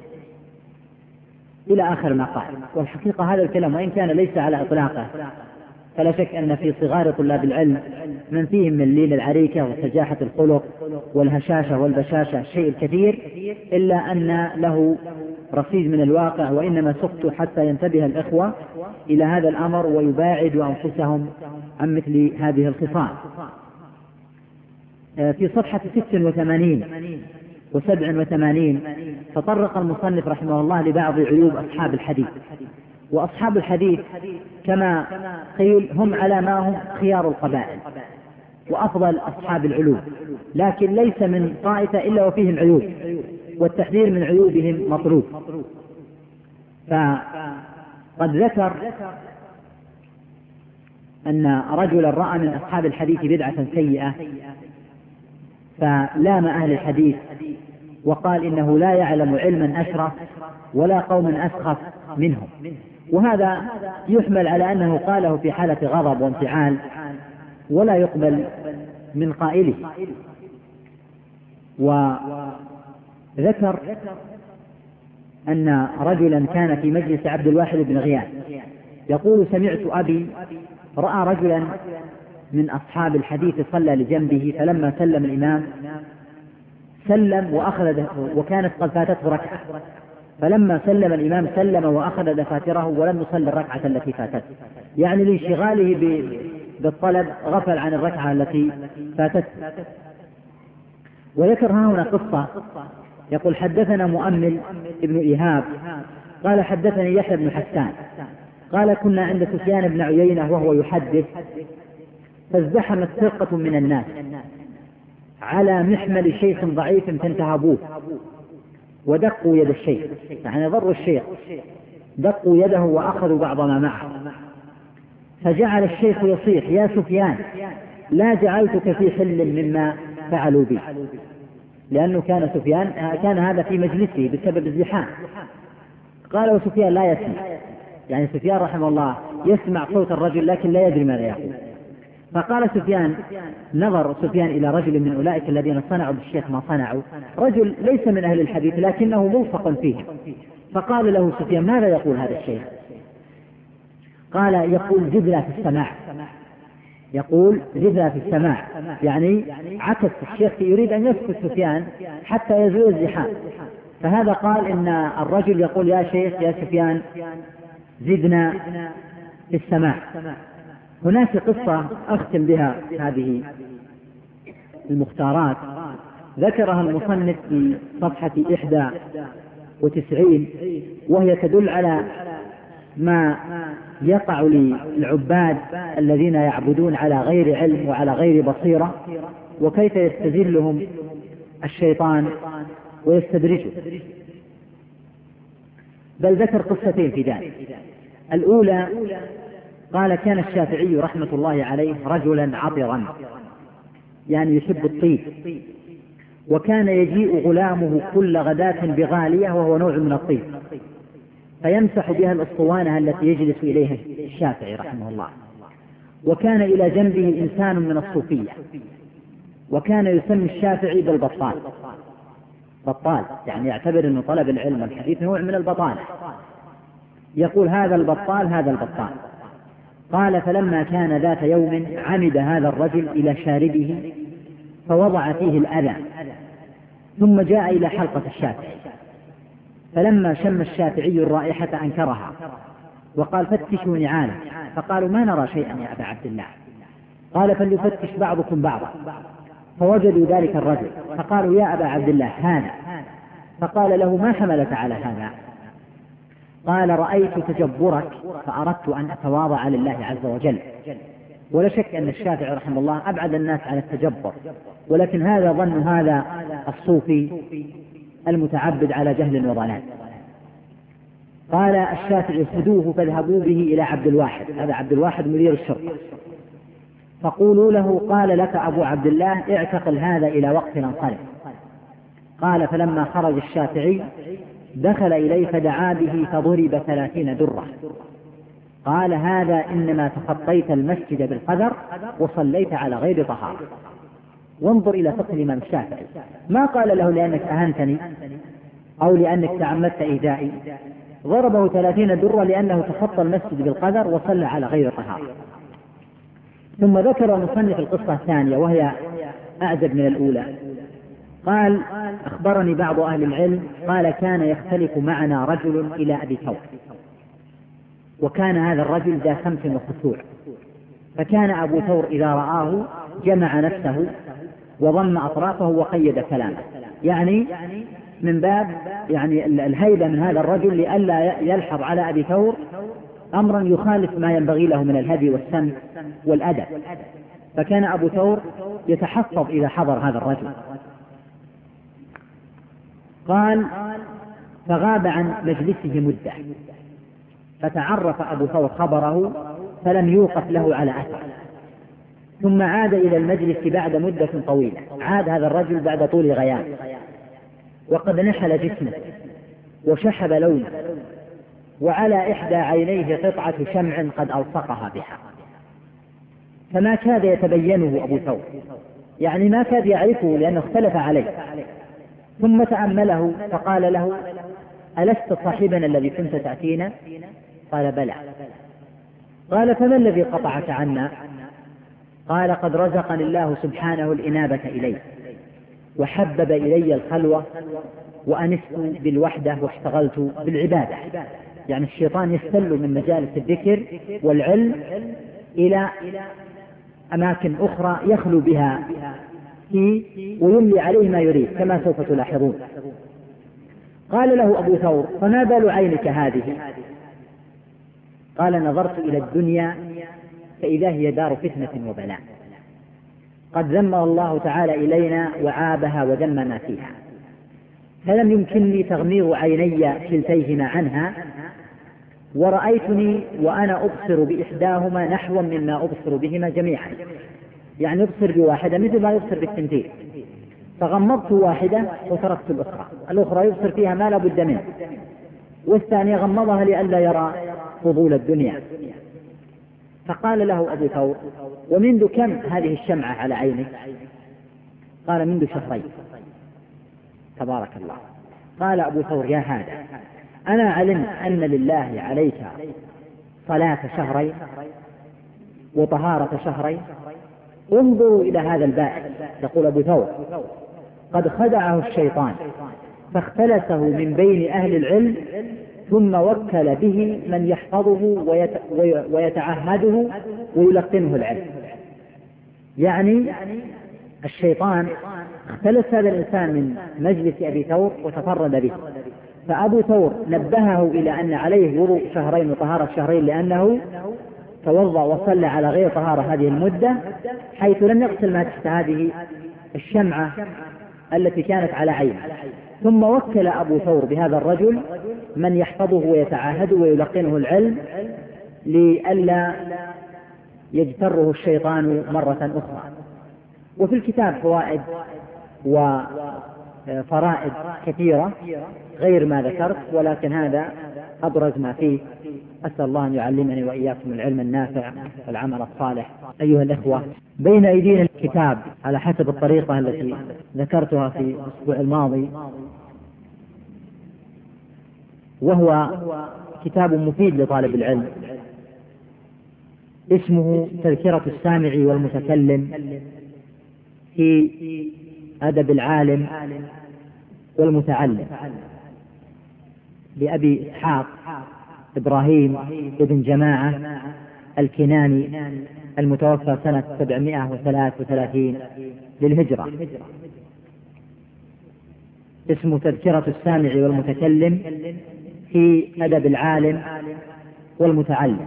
إلى آخر ما قال. والحقيقة هذا الكلام وإن كان ليس على إطلاقه، فلا شك أن في صغار طلاب العلم من فيهم من لين العريكة وسجاحة الخلق والهشاشة والبشاشة الشيء الكثير، إلا أن له رصيد من الواقع. وإنما سقط حتى ينتبه الإخوة إلى هذا الأمر ويباعدوا أنفسهم عن مثل هذه الخصال. في صفحة ست وثمانين وسبع وثمانين تطرق المصنف رحمه الله لبعض عيوب أصحاب الحديث. وأصحاب الحديث كما قيل هم على ما هم خيار القبائل وأفضل أصحاب العلوم، لكن ليس من طائفة إلا وفيهم عيوب، والتحذير من عيوبهم مطلوب. فقد ذكر أن رجلا رأى من أصحاب الحديث بدعة سيئة فلام أهل الحديث وقال إنه لا يعلم علما أشرف ولا قوم أسخف منهم، وهذا يحمل على أنه قاله في حالة غضب وانفعال ولا يقبل من قائله. وذكر أن رجلا كان في مجلس عبد الواحد بن غياث يقول: سمعت أبي رأى رجلا من أصحاب الحديث صلى لجنبه، فلما سلم الإمام سلم وأخذ، وكانت قد فاتته ركعة، فلما سلم الإمام سلم وأخذ دفاتره ولم يصلي الركعة التي فاتته، يعني لانشغاله بالطلب غفل عن الركعة التي فاتته. وذكر هنا قصة، يقول: حدثنا مؤمل ابن إيهاب قال حدثني يحيى بن حسان قال: كنا عند سفيان بن عيينة وهو يحدث، فازدحمت فرقة من الناس على محمل شيخ ضعيف فانتهبوه ودقوا يد الشيخ، يعني ضروا الشيخ، دقوا يده وأخذوا بعض ما معه، فجعل الشيخ يصيح: يا سفيان لا جعلتك في حل مما فعلوا بي، لأنه كان سفيان كان هذا في مجلسه بسبب الزحام. قال وسفيان لا يسمع، يعني سفيان رحمه الله يسمع صوت الرجل لكن لا يدري ماذا يقول. فقال سفيان، نظر سفيان إلى رجل من أولئك الذين صنعوا بالشيخ ما صنعوا، رجل ليس من أهل الحديث لكنه موفق فيه، فقال له سفيان: ماذا يقول هذا الشيخ؟ قال: يقول زدنا في السماع، يقول زدنا في السماع، يعني عكس الشيخ يريد أن يسكت سفيان حتى يزول الزحام. فهذا قال إن الرجل يقول: يا شيخ يا سفيان زدنا في السماع. هناك قصة أختم بها هذه المختارات ذكرها المصنف في صفحة إحدى وتسعين، وهي تدل على ما يقع للعباد الذين يعبدون على غير علم وعلى غير بصيرة، وكيف يستذلهم الشيطان ويستدرجه. بل ذكر قصتين في ذلك. الأولى قال: كان الشافعي رحمة الله عليه رجلا عطرا، يعني يحب الطيب، وكان يجيء غلامه كل غداة بغالية وهو نوع من الطيب، فيمسح بها الأسطوانة التي يجلس إليها الشافعي رحمه الله. وكان إلى جنبه إنسان من الصوفية، وكان يسمي الشافعي بالبطال، بطال يعني يعتبر أنه طلب العلم والحديث نوع من البطالة، يقول: هذا البطال هذا البطال. قال: فلما كان ذات يوم عمد هذا الرجل إلى شاربه فوضع فيه الأذى، ثم جاء إلى حلقة الشافعي، فلما شم الشافعي الرائحة أنكرها وقال: فتشوا نعاله. فقالوا: ما نرى شيئا يا أبا عبد الله. قال: فليفتش بعضكم بعضا. فوجدوا ذلك الرجل فقالوا: يا أبا عبد الله هذا. فقال له: ما حملك على هذا؟ قال: رأيت تجبرك فأردت أن أتواضع لله عز وجل. ولا شك أن الشافعي رحمه الله أبعد الناس عن التجبر، ولكن هذا ظن هذا الصوفي المتعبد على جهل وضلال. قال الشافعي: خذوه فاذهبوا به إلى عبد الواحد، هذا عبد الواحد مدير الشرطة، فقولوا له قال لك أبو عبد الله اعتقل هذا إلى وقت انصرف. قال فلما خرج الشافعي دخل إليه فدعا به فضرب ثلاثين درة. قال هذا إنما تخطيت المسجد بالقدر وصليت على غير طهارة. وانظر إلى فقه الإمام الشافعي، ما قال له لأنك أهنتني أو لأنك تعمدت إيذائي، ضربه ثلاثين درة لأنه تخطى المسجد بالقدر وصلى على غير طهارة. ثم ذكر المصنف القصة الثانية وهي أعجب من الأولى. قال أخبرني بعض أهل العلم قال كان يختلف معنا رجل إلى أبي ثور، وكان هذا الرجل ذا سمت وخشوع، فكان أبو ثور إذا رآه جمع نفسه وضم أطرافه وقيد كلامه، يعني من باب يعني الهيبة من هذا الرجل لئلا يلحظ على أبي ثور أمرا يخالف ما ينبغي له من الهدي والسمع والأدب. فكان أبو ثور يتحفظ إذا حضر هذا الرجل. قال فغاب عن مجلسه مدة، فتعرف أبو ثور خبره فلم يوقف له على أثر، ثم عاد إلى المجلس بعد مدة طويلة. عاد هذا الرجل بعد طول غياب وقد نحل جسمه وشحب لونه، وعلى إحدى عينيه قطعة شمع قد ألصقها بها، فما كاد يتبينه أبو ثور، يعني ما كاد يعرفه لأنه اختلف عليه. ثم تأمله فقال له ألست صاحبنا الذي كنت تأتينا؟ قال بلى. قال فما الذي قطعك عنا؟ قال قد رزقني الله سبحانه الإنابة إليه وحبب إلي الخلوة وأنست بالوحدة واشتغلت بالعبادة. يعني الشيطان يستل من مجالس الذكر والعلم إلى أماكن أخرى يخلو بها فيه ويملي عليه ما يريد كما سوف تلاحظون. قال له أبو ثور فما بال عينك هذه؟ قال نظرت إلى الدنيا فإذا هي دار فتنة وبلاء، قد ذمها الله تعالى إلينا وعابها وذم ما فيها، فلم يمكنني تغميض عيني كلتيهما عنها، ورأيتني وأنا أبصر بإحداهما نحو مما أبصر بهما جميعا، يعني يبصر بواحدة مثل ما يبصر بالثنتين، فغمضت واحدة وتركت الأخرى، الأخرى يبصر فيها ما لا بد منه، والثانية غمضها لئلا يرى فضول الدنيا. فقال له أبو ثور ومنذ كم هذه الشمعة على عينك؟ قال منذ شهرين. تبارك الله. قال أبو ثور يا هذا أنا علمت أن لله عليك صلاة شهرين وطهارة شهرين. انظروا إلى هذا البائع، يقول أبو ثور قد خدعه الشيطان فاختلسه من بين أهل العلم، ثم وكل به من يحفظه ويتعهده ويلقنه العلم. يعني الشيطان اختلس هذا الإنسان من مجلس أبي ثور وتفرد به، فأبو ثور نبهه إلى أن عليه وضوء شهرين وطهارة شهرين، لأنه توضأ وصلى على غير طهارة هذه المدة، حيث لم يغسل ما تحت هذه الشمعة التي كانت على عينه. ثم وكل أبو ثور بهذا الرجل من يحفظه ويتعاهده ويلقنه العلم لئلا يجتره الشيطان مرة أخرى. وفي الكتاب فوائد وفرائد كثيرة غير ما ذكرت، ولكن هذا أبرز ما فيه. أسأل الله أن يعلمني وإياكم العلم النافع والعمل الصالح. أيها الأخوة، بين أيدينا الكتاب على حسب الطريقة التي ذكرتها في الأسبوع الماضي، وهو كتاب مفيد لطالب العلم اسمه تذكرة السامع والمتكلم في أدب العالم والمتعلم، لأبي إسحاق إبراهيم ابن جماعة الكناني المتوفى سنة سبعمائة وثلاثة وثلاثين للهجرة. اسمه تذكرة السامع والمتكلم في أدب العالم والمتعلم.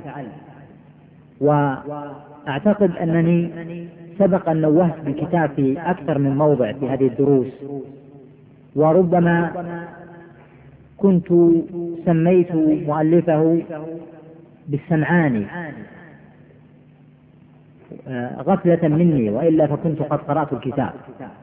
وأعتقد أنني سبق أن نوهت بالكتاب في أكثر من موضع في هذه الدروس، وربما كنت سميت مؤلفه بالسمعاني، غفلة مني، وإلا فكنت قد قرأت الكتاب.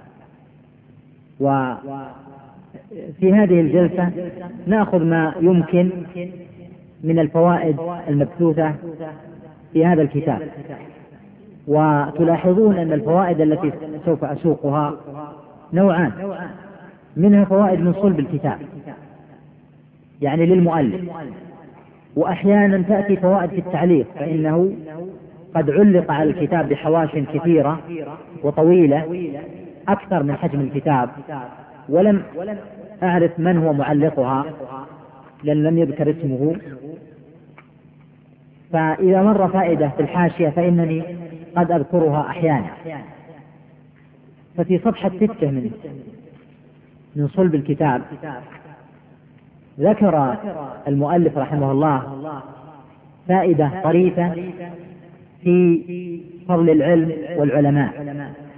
وفي هذه الجلسة نأخذ ما يمكن من الفوائد المبثوثة في هذا الكتاب، وتلاحظون أن الفوائد التي سوف أسوقها نوعان، منها فوائد من صلب الكتاب يعني للمؤلف، وأحيانا تأتي فوائد في التعليق، فإنه قد علق على الكتاب بحواش كثيرة وطويلة أكثر من حجم الكتاب، ولم أعرف من هو معلقها لأن لم يذكر اسمه، فإذا مر فائدة في الحاشية فإنني قد أذكرها أحيانا. ففي صفحة ستة من من صلب الكتاب ذكر المؤلف رحمه الله فائدة طريفة في فضل العلم والعلماء،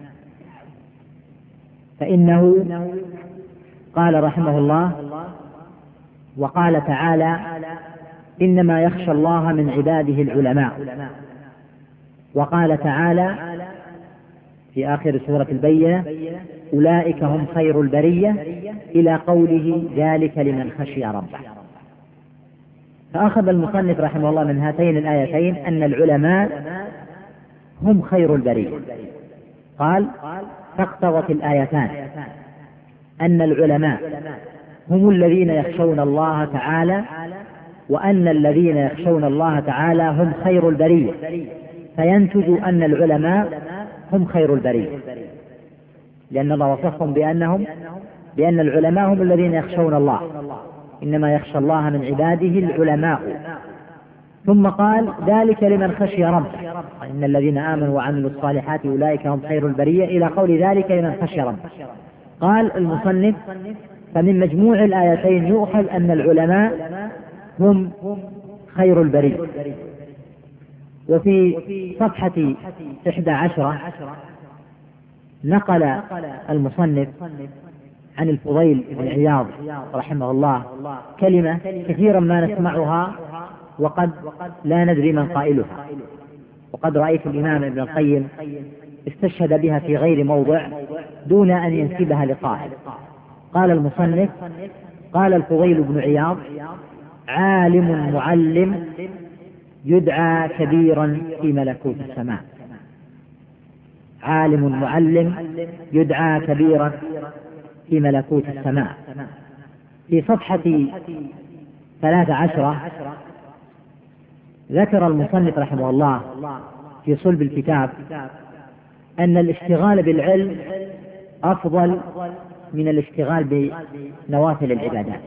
فإنه قال رحمه الله: وقال تعالى: إنما يخشى الله من عباده العلماء. وقال تعالى في آخر سورة البينة: أولئك هم خير البرية، إلى قوله: ذلك لمن خشي ربه. فأخذ المصنف رحمه الله من هاتين الآيتين أن العلماء هم خير البرية. قال: فاقتضت الآيتان أن العلماء هم الذين يخشون الله تعالى، وأن الذين يخشون الله تعالى هم خير البرية، فينتج أن العلماء هم خير البرية، لأن الله وصفهم بأنهم بأن العلماء هم الذين يخشون الله، إنما يخشى الله من عباده العلماء. ثم قال: ذلك لمن خشي ربه، إن الذين آمنوا وعملوا الصالحات أولئك هم خير البرية، إلى قول ذلك لمن خشي ربه. قال المصنف: فمن مجموع الآيتين يؤخذ أن العلماء هم خير البرية. وفي صفحة إحدى عشرة نقل المصنف عن الفضيل بن عياض رحمه الله كلمة كثيرا ما نسمعها وقد لا ندري من قائلها، وقد رأيت الإمام ابن القيم استشهد بها في غير موضع دون أن ينسبها لقائل. قال المصنف: قال الفضيل بن عياض: عالم معلم يدعى كبيرا في ملكوت السماء. عالم معلم يدعى كبيرا في ملكوت السماء. في صفحة ثلاث عشرة ذكر المصنف رحمه الله في صلب الكتاب أن الاشتغال بالعلم أفضل من الاشتغال بنوافل العبادات.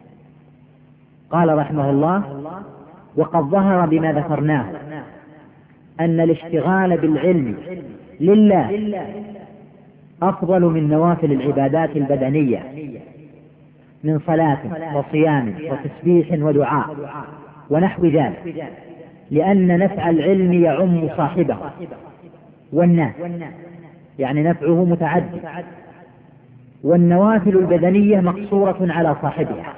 قال رحمه الله: وقد ظهر بما ذكرناه أن الاشتغال بالعلم لله أفضل من نوافل العبادات البدنية من صلاة وصيام وتسبيح ودعاء ونحو ذلك، لأن نفع العلم يعم صاحبه والناس، يعني نفعه متعدد، والنوافل البدنية مقصورة على صاحبها،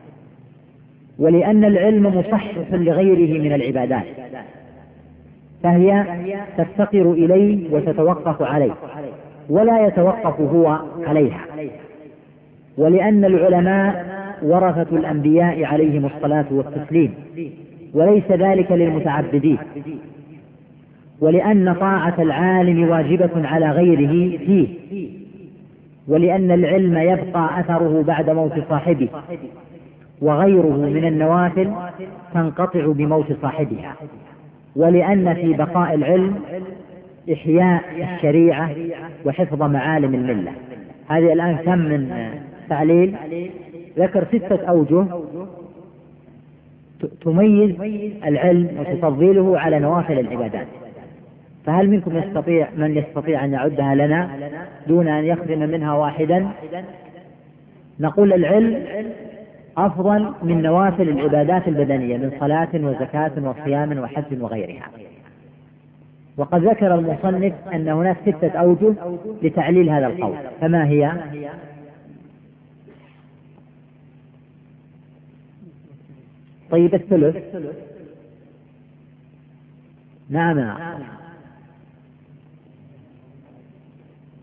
ولأن العلم مصحح لغيره من العبادات فهي تفتقر إليه وتتوقف عليه ولا يتوقف هو عليها، ولأن العلماء ورثة الأنبياء عليهم الصلاة والتسليم وليس ذلك للمتعبدين، ولأن طاعة العالم واجبة على غيره فيه، ولأن العلم يبقى أثره بعد موت صاحبه، وغيره من النوافل تنقطع بموت صاحبها، ولأن في بقاء العلم إحياء الشريعة وحفظ معالم الملة. هذه الآن كم من تعليل؟ ذكر ستة أوجه تميز العلم وتفضيله على نوافل العبادات. فهل منكم يستطيع من يستطيع أن يعدها لنا دون أن يخدم منها واحدا؟ نقول العلم أفضل من نوافل العبادات البدنية من صلاة وزكاة وصيام وحج وغيرها. وقد ذكر المصنف أن هناك ستة أوجه لتعليل هذا القول، فما هي؟ طيب الثلث. نعم.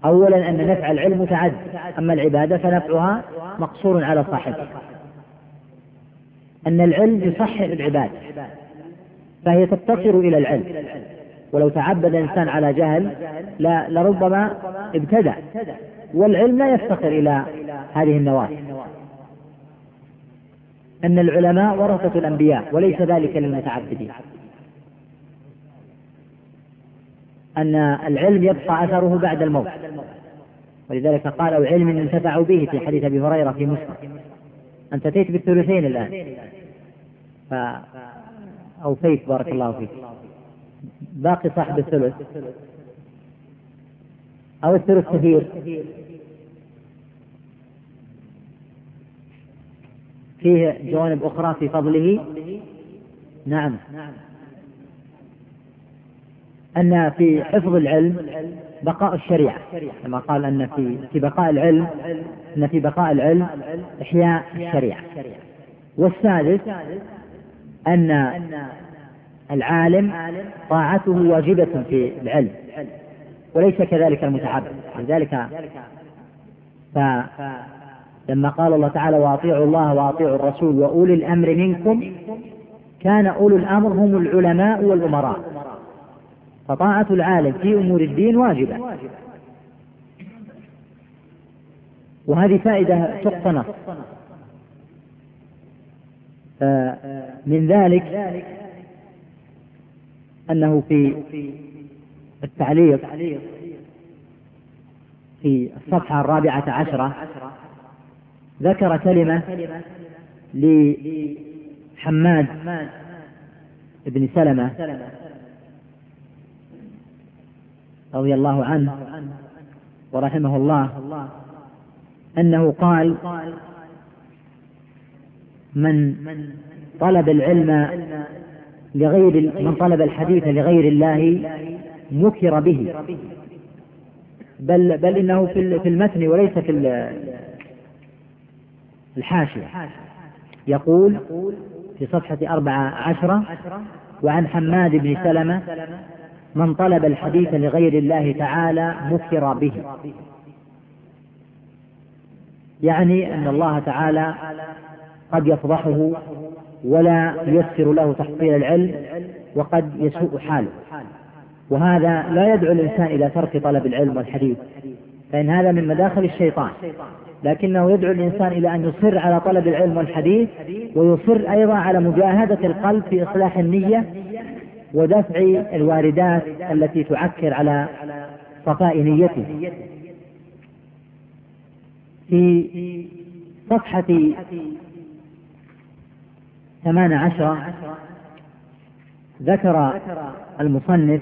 أولا أن نفع العلم متعد، أما العبادة فنفعها مقصور على صاحبه. أن العلم يصحح العبادة فهي تفتقر إلى العلم، ولو تعبد الإنسان على جهل لربما ابتدع، والعلم لا يفتقر إلى هذه النواحي. أن العلماء ورثة الأنبياء وليس ذلك للمتعبدين. أن العلم يبقى أثره بعد الموت، ولذلك قال أو علم ينتفع به في حديث أبي هريرة في مسلم. أنت أتيت بالثلثين الآن فأوفيت بارك الله فيك، باقي صاحب الثلث أو الثلث كثير فيه جوانب أخرى في فضله. نعم، أن في حفظ العلم بقاء الشريعة، كما قال أن في في بقاء العلم أن في بقاء العلم إحياء الشريعة. والسادس أن العالم طاعته واجبة في العلم وليس كذلك المتعبد. لذلك فلما قال الله تعالى وأطيعوا الله وأطيعوا الرسول وأولي الأمر منكم، كان أولو الأمر هم العلماء والأمراء، فطاعة العالم في أمور الدين واجبة. وهذه فائدة تقتنص من ذلك أنه في التعليق في الصفحة الرابعة عشرة ذكر كلمة لحماد بن سلمة رضي الله عنه ورحمه الله، أنه قال من طلب العلم لغير من طلب الحديث لغير الله نكر به، بل بل إنه في المتن وليس في الحاشية، يقول في صفحة أربعة عشرة وعن حماد بن سلمة من طلب الحديث لغير الله تعالى نكر به، يعني أن الله تعالى قد يفضحه ولا ييسر له تحصيل العلم وقد يسوء حاله، وهذا لا يدعو الإنسان إلى ترك طلب العلم والحديث، فإن هذا من مداخل الشيطان، لكنه يدعو الإنسان إلى أن يصر على طلب العلم والحديث، ويصر أيضا على مجاهدة القلب في إصلاح النية ودفع الواردات التي تعكر على صفاء نيته. في صفحة ثمان عشر ذكر المصنف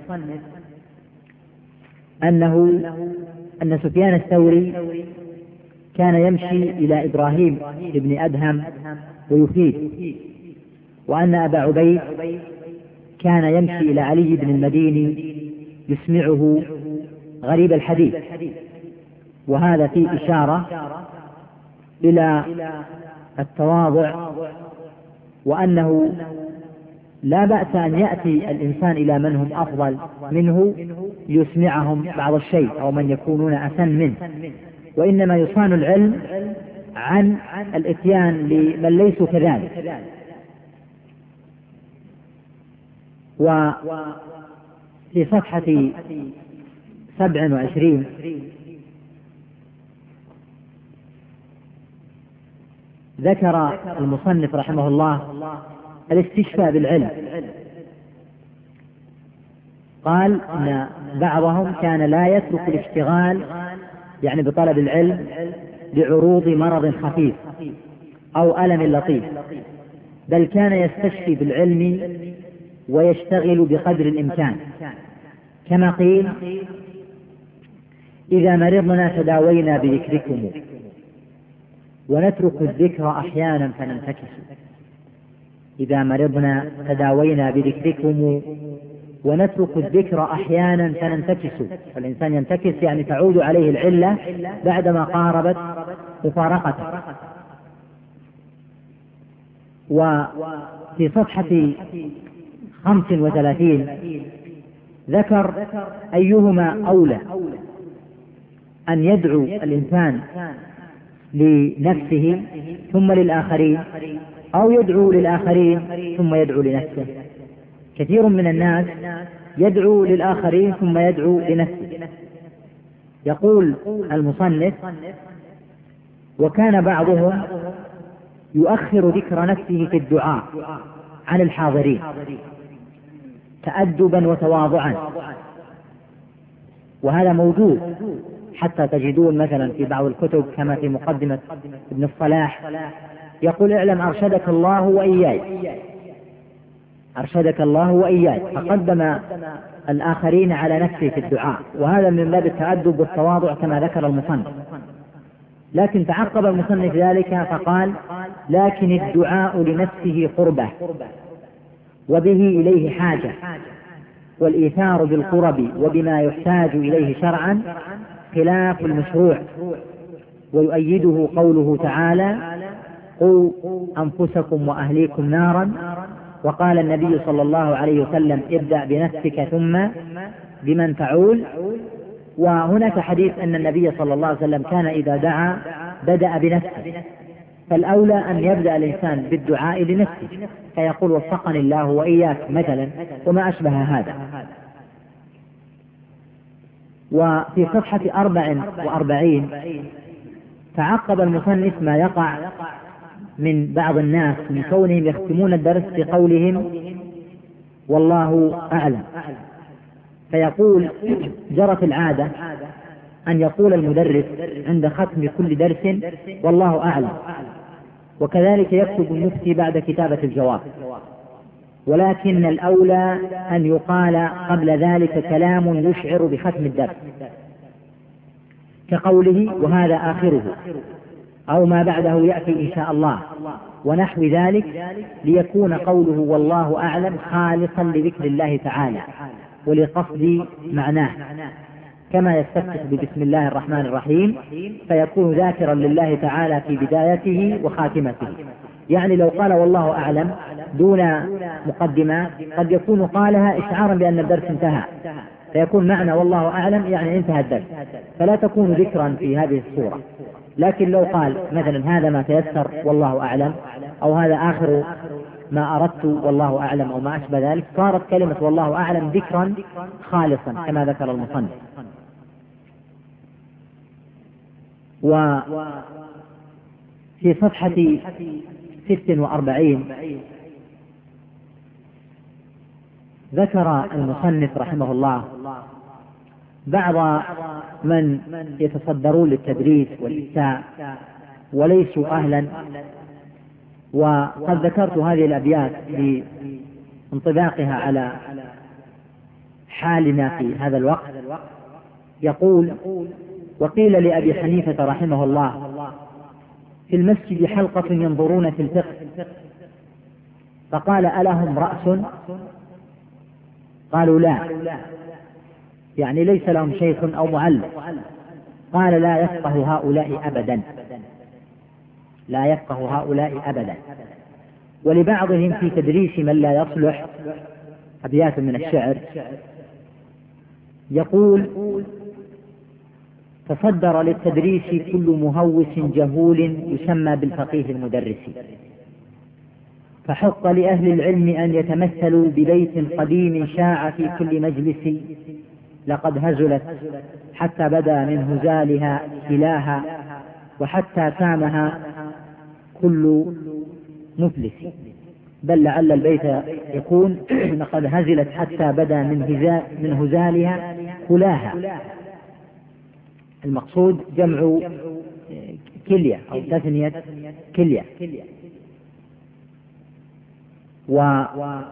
أنه أن سفيان الثوري كان يمشي إلى إبراهيم بن أدهم ويفيد، وأن أبا عبيد كان يمشي إلى علي بن المديني يسمعه غريب الحديث، وهذا فيه إشارة إلى التواضع، وأنه لا بأس أن يأتي الإنسان إلى من هم أفضل منه ليسمعهم بعض الشيء أو من يكونون أسن منه، وإنما يصان العلم عن الإتيان لمن ليسوا كذلك. وفي صفحة سبع وعشرين ذكر المصنف رحمه الله الاستشفاء بالعلم، قال إن بعضهم كان لا يترك الاشتغال يعني بطلب العلم لعروض مرض خفيف أو ألم لطيف، بل كان يستشفي بالعلم ويشتغل بقدر الإمكان، كما قيل إذا مرضنا تداوينا بذكركم ونترك الذكر أحيانا فننتكس، إذا مرضنا تداوينا بذكركم ونترك الذكر أحيانا فننتكس، فالإنسان ينتكس يعني تعود عليه العلة بعدما قاربت مفارقته. وفي صفحة خمس وثلاثين ذكر أيهما أولى أن يدعو الإنسان لنفسه ثم للآخرين، أو يدعو للآخرين ثم يدعو لنفسه. كثير من الناس يدعو للآخرين ثم يدعو لنفسه. يقول المصنف: وكان بعضهم يؤخر ذكر نفسه في الدعاء عن الحاضرين تأدبا وتواضعا، وهذا موجود، حتى تجدون مثلا في بعض الكتب كما في مقدمة ابن الصلاح يقول: اعلم أرشدك الله وإياي، أرشدك الله وإياي، فقدم الآخرين على نفسه في الدعاء، وهذا من باب التأدب والتواضع كما ذكر المصنف. لكن تعقب المصنف ذلك فقال: لكن الدعاء لنفسه قربة وبه إليه حاجة، والإيثار بالقرب وبما يحتاج إليه شرعا خلاف المشروع، ويؤيده قوله تعالى: قوا أنفسكم وأهليكم نارا، وقال النبي صلى الله عليه وسلم: ابدأ بنفسك ثم بمن تعول. وهناك حديث أن النبي صلى الله عليه وسلم كان إذا دعا بدأ بنفسه، فالأولى أن يبدأ الإنسان بالدعاء لنفسه، فيقول: وفقني الله وإياك مثلا، وما أشبه هذا. وفي صفحة أربع وأربعين تعقب المصنف ما يقع من بعض الناس من كونهم يختمون الدرس بقولهم: والله أعلم. فيقول: جرت العادة أن يقول المدرس عند ختم كل درس: والله أعلم، وكذلك يكتب المفتي بعد كتابة الجواب، ولكن الأولى أن يقال قبل ذلك كلام يشعر بختم الدرس، كقوله: وهذا آخره، أو ما بعده يأتي إن شاء الله، ونحو ذلك، ليكون قوله والله أعلم خالصا لذكر الله تعالى ولقصد معناه، كما يستفتح ببسم الله الرحمن الرحيم، فيكون ذاكرا لله تعالى في بدايته وخاتمته. يعني لو قال والله أعلم دون مقدمة قد يكون قالها إشعارا بأن الدرس انتهى، فيكون معنى والله أعلم يعني انتهى الدرس، فلا تكون ذكرا في هذه الصورة. لكن لو قال مثلا هذا ما تيسر والله أعلم، أو هذا آخر ما أردت والله أعلم، أو ما أشبه ذلك، صارت كلمة والله أعلم ذكرا خالصا كما ذكر المصنف. وفي صفحة ست وأربعين ذكر المصنف رحمه الله بعض من يتصدرون للتدريس والإفتاء وليسوا أهلا، وقد ذكرت هذه الأبيات لانطباقها على حالنا في هذا الوقت. يقول: وقيل لأبي حنيفة رحمه الله في المسجد حلقة ينظرون في الفقه، فقال: ألهم رأس؟ قالوا: لا، يعني ليس لهم شيخ أو معلم. قال: لا يفقه هؤلاء أبدا، لا يفقه هؤلاء أبدا. ولبعضهم في تدريس من لا يصلح أبيات من الشعر، يقول: تصدر للتدريس كل مهوس جهول يسمى بالفقيه المدرس، فحق لأهل العلم أن يتمثلوا ببيت قديم شاع في كل مجلس، لقد هزلت حتى بدا من هزالها إلها، وحتى سامها كل مفلس. بل لعل البيت يكون: لقد هزلت حتى بدا من هزالها كلاها. المقصود جمع كلية أو تثنية كلية. وفي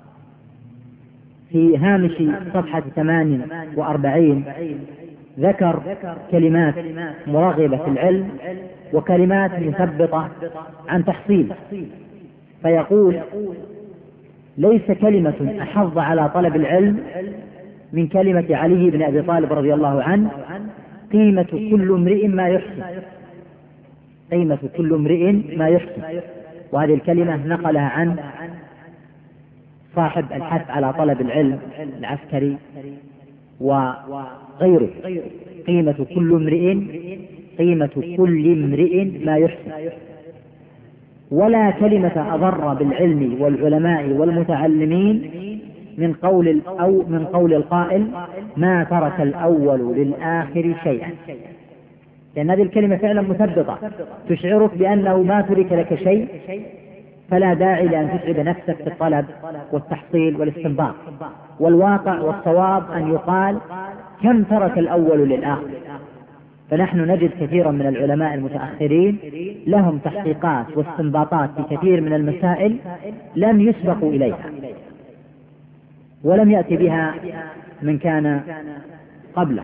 هامش صفحة ثمان وأربعين ذكر كلمات مرغبة في العلم وكلمات مثبطة عن تحصيل، فيقول: ليس كلمة أحض على طلب العلم من كلمة علي بن أبي طالب رضي الله عنه: قيمة كل امرئ ما يحسن، قيمة كل امرئ ما يحسن. وهذه الكلمة نقلها عن صاحب الحث على طلب العلم العسكري وغيره. قيمة كل امرئ قيمة كل امرئ ما يحسن. ولا كلمة أضر بالعلم والعلماء والمتعلمين من قول أو من قول القائل ما ترك الأول للآخر شيئا، لأن هذه الكلمة فعلا مثبطة تشعرك بأنه ما ترك لك شيء، فلا داعي لأن تتعب نفسك في الطلب والتحصيل والاستنباط. والواقع والصواب أن يقال كم ترك الأول للآخر. فنحن نجد كثيرا من العلماء المتأخرين لهم تحقيقات واستنباطات في كثير من المسائل لم يسبقوا إليها ولم يأتي بها من كان قبله.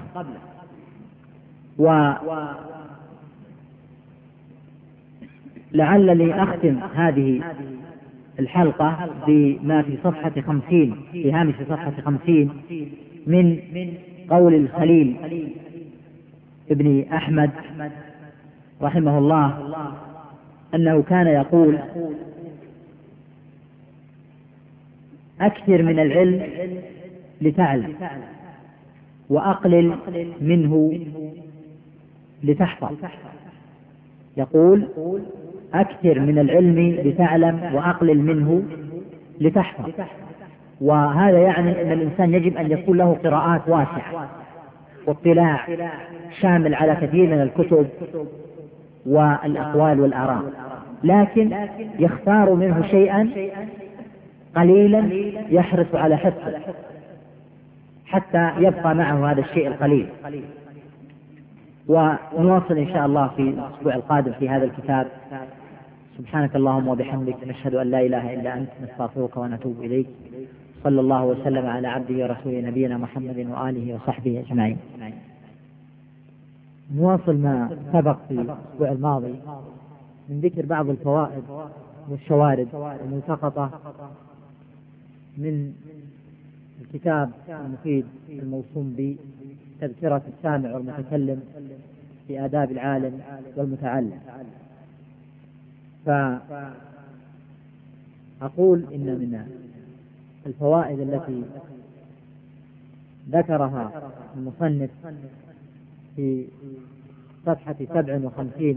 ولعلني أختم هذه الحلقة بما في صفحة خمسين في هامش صفحة خمسين من قول الخليل ابن أحمد رحمه الله، أنه كان يقول أكثر من العلم لتعلم وأقلل منه لتحفظ. يقول أكثر من العلم لتعلم وأقلل منه لتحفظ. وهذا يعني أن الإنسان يجب أن يكون له قراءات واسعة واطلاع شامل على كثير من الكتب والأقوال والآراء، لكن يختار منه شيئا قليلا يحرص على حفظه حتى يبقى معه هذا الشيء القليل. ونواصل إن شاء الله في الأسبوع القادم في هذا الكتاب. سبحانك اللهم وبحمدك، نشهد أن لا إله إلا أنت، نستغفرك ونتوب إليك. صلى الله وسلم على عبده ورسوله نبينا محمد وآله وصحبه أجمعين. نواصل ما سبق في الأسبوع الماضي من ذكر بعض الفوائد والشوارد الملتقطة من الكتاب المفيد الموسوم بتذكرة السامع والمتكلم في آداب العالم والمتعلم. فأقول إن من الفوائد التي ذكرها المصنف في صفحة سبع وخمسين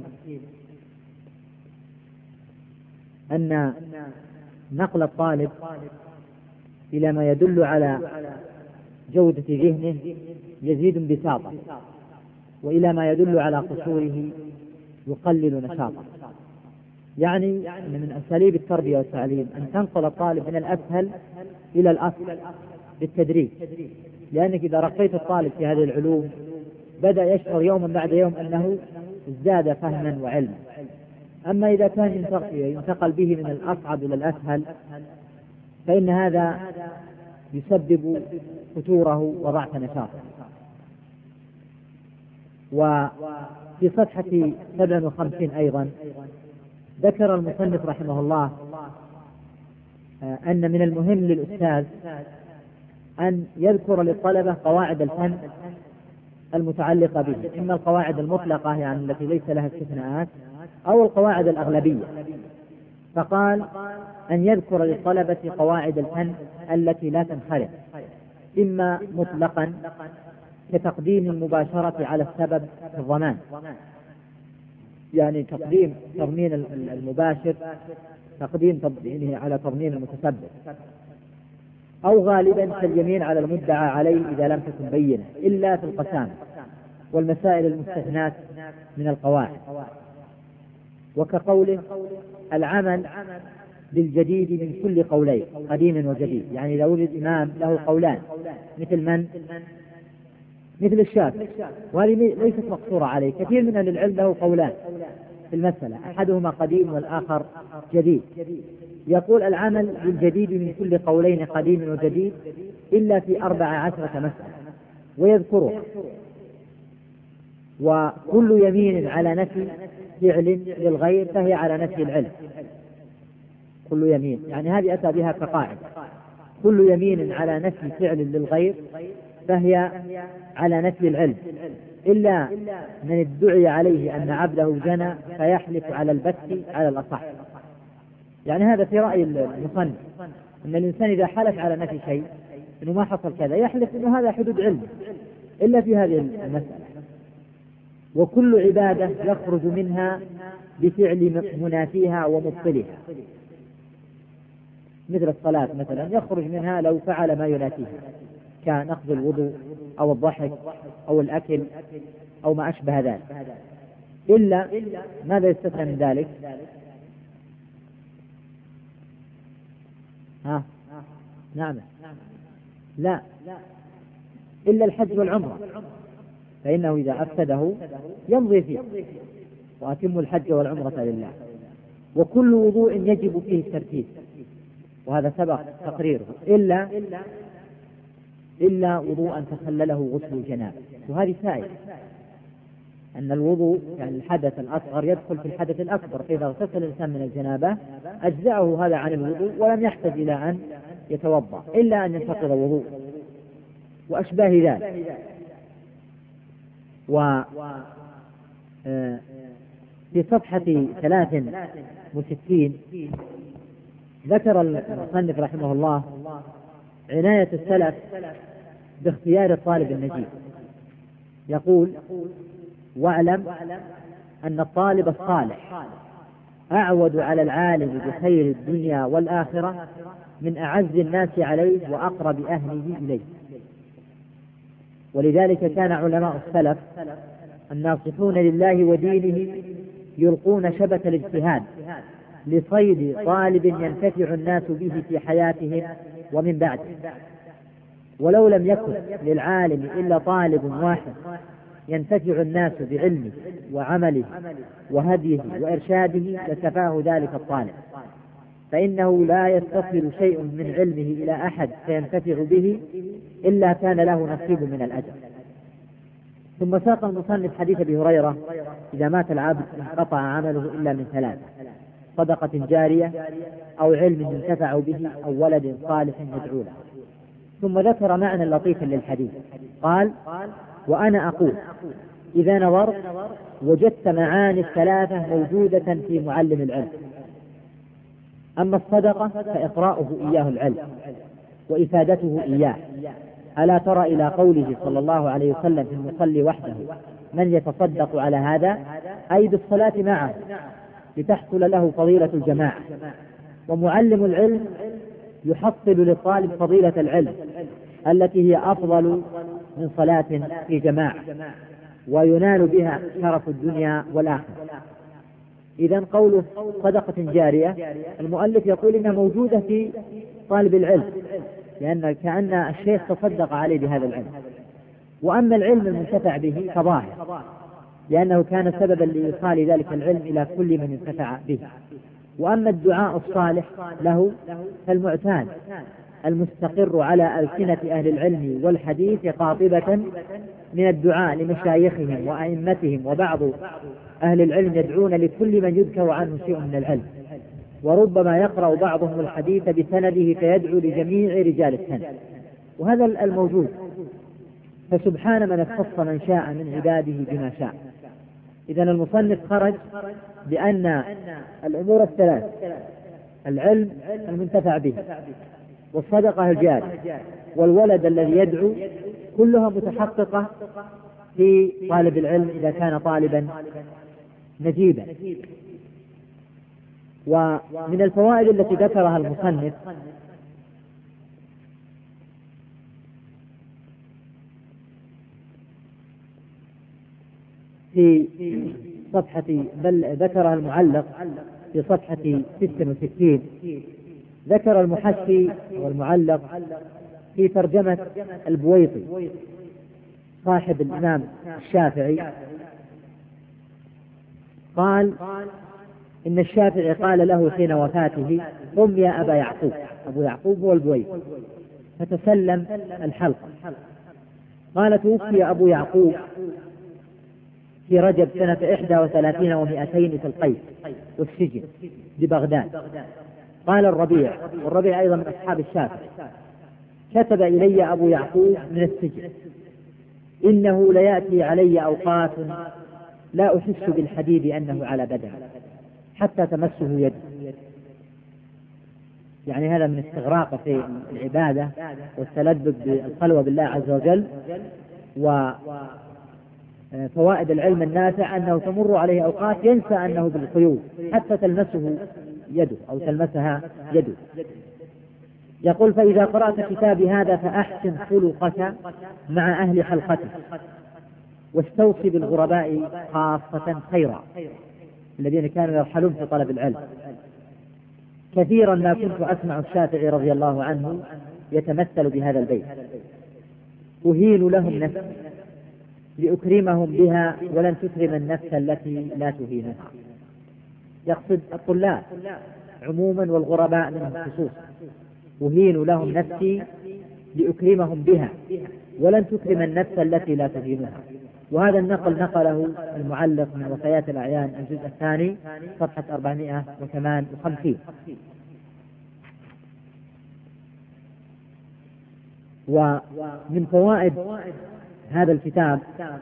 أن نقل الطالب إلى ما يدل على جودة ذهنه يزيد بساطة، وإلى ما يدل على قصوره يقلل نشاطه. يعني أن من أساليب التربية والتعليم أن تنقل الطالب من الأسهل إلى الأصل بالتدريج، لأنك إذا رقيت الطالب في هذه العلوم بدأ يشعر يوما بعد يوم أنه ازداد فهما وعلما. أما إذا كان ينتقل به من الأصعب إلى الأسهل فإن هذا يسبب فتوره وضعف نشاطه. وفي صفحة سبع وخمسين أيضا ذكر المصنف رحمه الله أن من المهم للأستاذ أن يذكر للطلبة قواعد الفن المتعلقة به، إما القواعد المطلقة يعني التي ليس لها استثناءات أو القواعد الأغلبية. فقال أن يذكر للطلبة قواعد الفن التي لا تنخرط، إما مطلقا كتقديم المباشرة على السبب في الضمان، يعني تقديم تضمين المباشر تقديم تضمينه على تضمين المتسبب، أو غالبا كاليمين على المدعى عليه إذا لم تكن بينة إلا في القسامة والمسائل المستثنات من القواعد. وكقوله العمل بالجديد من كل قولين قديم وجديد، يعني إذا وجد إمام له قولان مثل من؟ مثل الشافعي، وهذه ليست مقصورة عليه، كثير من أهل العلم له قولان في المسألة، أحدهما قديم والآخر جديد. يقول العمل بالجديد من كل قولين قديم وجديد إلا في أربع عشرة مسألة، ويذكره وكل يمين على نفي فعل للغير فهي على نفي العلم. كل يمين يعني هذه أتى بها كقاعدة، كل يمين على نفي فعل للغير فهي على نفي العلم إلا من ادعي عليه أن عبده جنى فيحلف على البت على الأصح. يعني هذا في رأي المصنف أن الإنسان إذا حلف على نفي شيء إنه ما حصل كذا يحلف إنه هذا حدود علم إلا في هذه المسألة. وكل عبادة يخرج منها بفعل منافيها ومبطلها، مثل الصلاة مثلا يخرج منها لو فعل ما ينافيها كنقض الوضوء أو الضحك أو الأكل أو ما أشبه ذلك، إلا ماذا يستثنى من ذلك؟ ها نعم لا إلا الحج والعمرة، فإنه إذا أفسده يمضي فيه، وأتم الحج والعمرة لله. وكل وضوء يجب فيه الترتيب، وهذا سبق تقريره، إلا إلا وضوءا تخلله غسل الجنابة. وهذه فائدة أن الوضوء يعني الحدث الأصغر يدخل في الحدث الأكبر، فإذا اغتسل الإنسان من الجنابة أجزأه هذا عن الوضوء ولم يحتاج إلى أن يتوضأ إلا أن ينتقض الوضوء وأشباه ذلك. و في صفحة ثلاث وستين ذكر المصنف رحمه الله عناية السلف باختيار الطالب النجيب. يقول: واعلم أن الطالب الصالح أعود على العالم بخير الدنيا والآخرة من أعز الناس عليه وأقرب أهله إليه. ولذلك كان علماء السلف الناصحون لله ودينه يلقون شبك الاجتهاد لصيد طالب ينتفع الناس به في حياتهم ومن بعده. ولو لم يكن للعالم إلا طالب واحد ينتفع الناس بعلمه وعمله وهديه وإرشاده لكفاه ذلك الطالب، فإنه لا يتصل شيء من علمه إلى أحد فينتفع به إلا كان له نصيب من الأجر. ثم ساق المصنف حديث أبي هريرة: إذا مات العبد انقطع عمله إلا من ثلاث: صدقة جارية أو علم ينتفع به أو ولد صالح يدعو له. ثم ذكر معنى لطيفا للحديث، قال: وأنا أقول إذا نظرت وجدت معاني الثلاثة موجودة في معلم العلم. أما الصدقة فإقراؤه إياه العلم وإفادته إياه. ألا ترى إلى قوله صلى الله عليه وسلم في المصلي وحده: من يتصدق على هذا، أي بالصلاة معه لتحصل له فضيلة الجماعة. ومعلم العلم يحصل للطالب فضيلة العلم التي هي أفضل من صلاة في جماعة، وينال بها شرف الدنيا والآخرة. إذن قوله صدقة جارية، المؤلف يقول إنها موجودة في طالب العلم، لأن كأن الشيخ تصدق عليه بهذا العلم. وأما العلم المنتفع به فظاهر، لأنه كان سببا لإيصال ذلك العلم إلى كل من انتفع به. وأما الدعاء الصالح له فالمعتاد المستقر على ألسنة أهل العلم والحديث قاطبة من الدعاء لمشايخهم وأئمتهم، وبعض أهل العلم يدعون لكل من يذكر عنه شيء من العلم، وربما يقرأ بعضهم الحديث بسنده فيدعو لجميع رجال السند، وهذا الموجود. فسبحان من اختص من شاء من عباده بما شاء. إذن المصنف خرج بأن الأمور الثلاث: العلم المنتفع به، والصدقة الجارية، والولد الذي يدعو، كلها متحققة في طالب العلم إذا كان طالبا نجيبا. ومن الفوائد التي ذكرها المصنف في صفحة، بل ذكرها المعلق في صفحة ستة وستين، ذكر المحشي والمعلق في ترجمة البويطي صاحب الإمام الشافعي، قال: إن الشافعي قال له حين وفاته: قم يا أبا يعقوب. أبو يعقوب هو البويطي، فتسلم الحلقة. قال: توفي أبو يعقوب في رجب سنة إحدى وثلاثين ومئتين في القيس والسجن ببغداد. قال الربيع، والربيع أيضا من أصحاب الشافعي: كتب إلي أبو يعقوب من السجن: إنه ليأتي علي أوقات لا أحس بالحديد أنه على بدن حتى تمسه يدي. يعني هذا من استغراق في العبادة والتلذذ بالخلوة بالله عز وجل، و فوائد العلم النافع أنه تمر عليه أوقات ينسى أنه بالقيود حتى تلمسه يده أو تلمسها يده. يقول: فإذا قرأت كتابي هذا فأحسن خلقك مع أهل حلقته، واستوصي بالغرباء خاصة خيرا، الذين كانوا يرحلون في طلب العلم. كثيرا ما كنت أسمع الشافعي رضي الله عنه يتمثل بهذا البيت: أهين لهم نفسي لأكرمهم بها ولن تكرم النفس التي لا تهينها. يقصد الطلاب عموما والغرباء منهم خصوصا. أهين لهم نفسي لأكرمهم بها ولن تكرم النفس التي لا تهينها. وهذا النقل نقله المعلق من وفيات الأعيان الجزء الثاني صفحة أربعمائة وثمانية وخمسين. ومن فوائد هذا الكتاب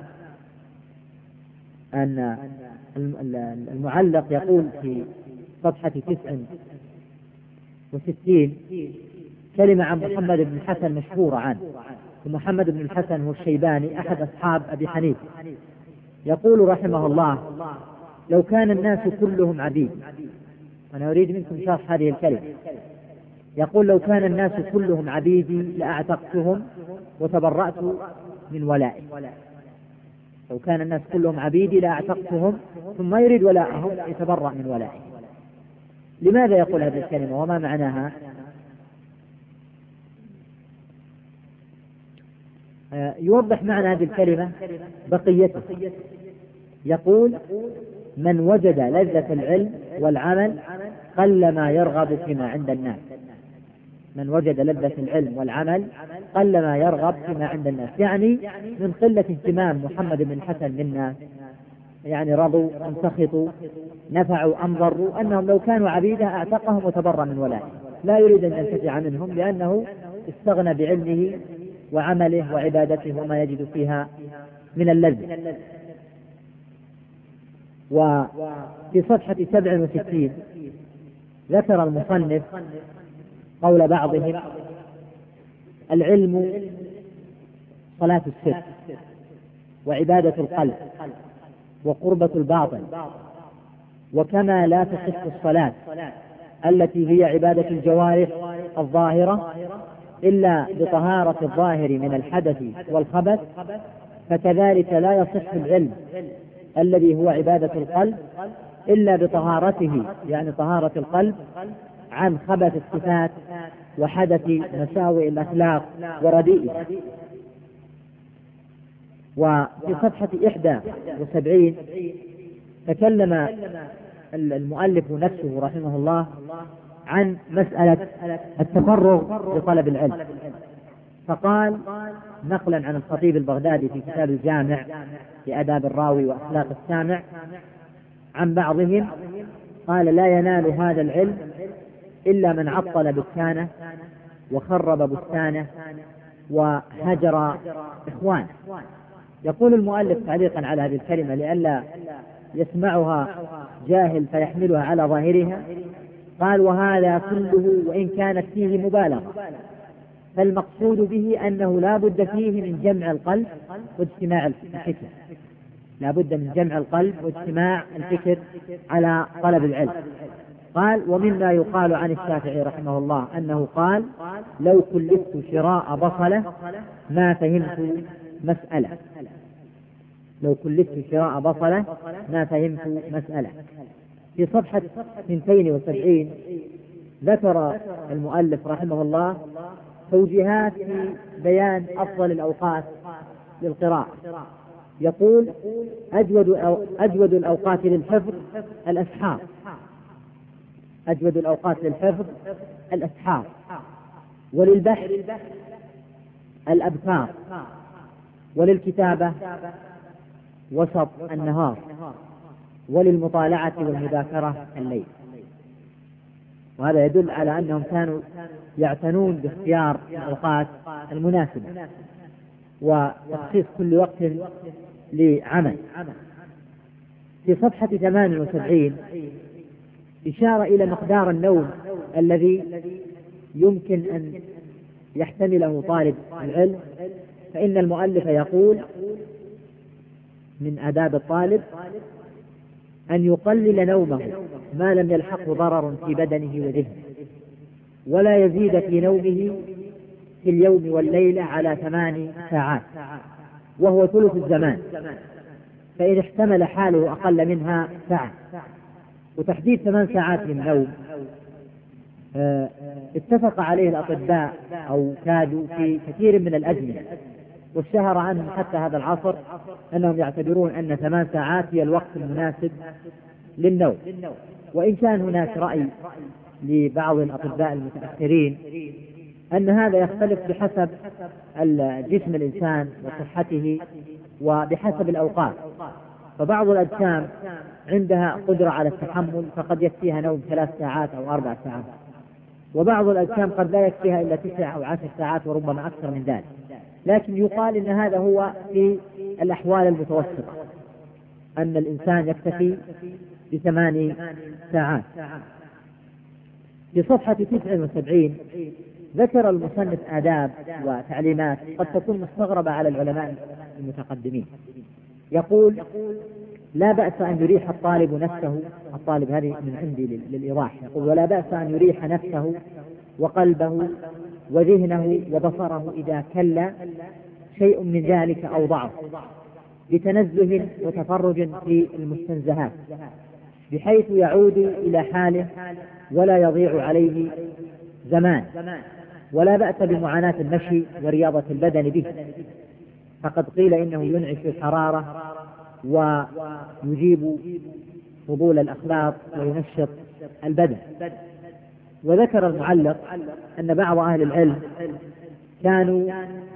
أن المعلق يقول في صفحة تسع وستين كلمة عن محمد بن الحسن مشهورة عنه. ومحمد بن الحسن هو الشيباني أحد أصحاب أبي حنيفة. يقول رحمه الله: لو كان الناس كلهم عبيد. أنا أريد منكم شرح هذه الكلمة. يقول: لو كان الناس كلهم عبيدي لأعتقتهم وتبرأت من ولائي. لو كان الناس كلهم عبيدي لأعتقتهم، ثم يريد ولاءهم يتبرأ من ولائي. لماذا يقول هذه الكلمة وما معناها؟ يوضح معنى هذه الكلمة بقيته. يقول: من وجد لذة العلم والعمل قلما يرغب فيما عند الناس. من وجد لذة العلم والعمل قلما يرغب فيما عند الناس، يعني من قلة اهتمام محمد بن الحسن للناس، يعني رضوا أم سخطوا نفعوا أم ضروا، أنهم لو كانوا عبيدا أعتقهم وتبرأ من ولائه. لا يريد أن ينتفع منهم لأنه استغنى بعلمه وعمله وعبادته وما يجد فيها من اللذة. وفي صفحة سبع وستين ذكر المصنف قول بعضهم: العلم صلاة السر وعبادة القلب وقربة الباطن، وكما لا تصح الصلاة التي هي عبادة الجوارح الظاهرة إلا بطهارة الظاهر من الحدث والخبث، فكذلك لا يصح العلم الذي هو عبادة القلب إلا بطهارته، يعني طهارة القلب عن خبث الصفات وحدث مساوئ الأخلاق ورديئها. وفي صفحة إحدى وسبعين تكلم المؤلف نفسه رحمه الله عن مسألة التفرغ لطلب العلم، فقال نقلا عن الخطيب البغدادي في كتاب الجامع لآداب الراوي وأخلاق السامع عن بعضهم، قال: لا ينال هذا العلم إلا من عطل بستانه وخرب بستانه وهجر إخوانه. يقول المؤلف تعليقا على هذه الكلمة لئلا يسمعها جاهل فيحملها على ظاهرها، قال: وهذا كله وإن كانت فيه مبالغة، فالمقصود به أنه لا بد فيه من جمع القلب واجتماع الفكر، لا بد من جمع القلب واجتماع الفكر على طلب العلم. قال: ومما يقال عن الشافعي رحمه الله أنه قال: لو كلفت شراء بصلة ما فهمت مسألة. لو كلفت شراء بصلة ما فهمت مسألة. في صفحة اثنتين وسبعين ذكر المؤلف رحمه الله توجيهات في بيان أفضل الأوقات للقراءة. يقول: أجود, أجود الأوقات للحفظ الأسحار. أجود الأوقات للحفظ الأسحار، وللبحث الأبكار، وللكتابة وسط النهار، وللمطالعة والمذاكرة الليل. وهذا يدل على أنهم كانوا يعتنون باختيار الأوقات المناسبة وتخصيص كل وقت لعمل. في صفحة ثمان وسبعين إشارة إلى مقدار النوم الذي يمكن أن يحتمله طالب العلم، فإن المؤلف يقول: من آداب الطالب أن يقلل نومه ما لم يلحقه ضرر في بدنه وذهنه، ولا يزيد في نومه في اليوم والليلة على ثمان ساعات، وهو ثلث الزمان، فإن احتمل حاله أقل منها ساعة. وتحديد ثمان ساعات للنوم اتفق عليه الأطباء أو كادوا في كثير من الأزمنة، واشتهر عنهم حتى هذا العصر أنهم يعتبرون أن ثمان ساعات هي الوقت المناسب للنوم. وإن كان هناك رأي لبعض الأطباء المتأخرين أن هذا يختلف بحسب جسم الإنسان وصحته وبحسب الأوقات، فبعض الأجسام عندها قدرة على التحمل فقد يكفيها نوم ثلاث ساعات أو أربع ساعات، وبعض الأجسام قد لا يكفيها إلا تسع أو عشر ساعات وربما أكثر من ذلك. لكن يقال إن هذا هو في الأحوال المتوسطة، أن الإنسان يكتفي بثماني ساعات. في صفحة تسعة وسبعين ذكر المصنف آداب وتعليمات قد تكون مستغربة على العلماء المتقدمين. يقول: لا بأس أن يريح الطالب نفسه، الطالب هذه من عندي للإيضاح، يقول: ولا بأس أن يريح نفسه وقلبه وذهنه وبصره إذا كل شيء من ذلك أو ضعف، بتنزه وتفرج في المستنزهات، بحيث يعود إلى حاله ولا يضيع عليه زمان. ولا بأس بمعاناة المشي ورياضة البدن به، فقد قيل إنه ينعش الحرارة ويجيب فضول الأخلاق وينشط البدن. وذكر المعلق أن بعض أهل العلم كانوا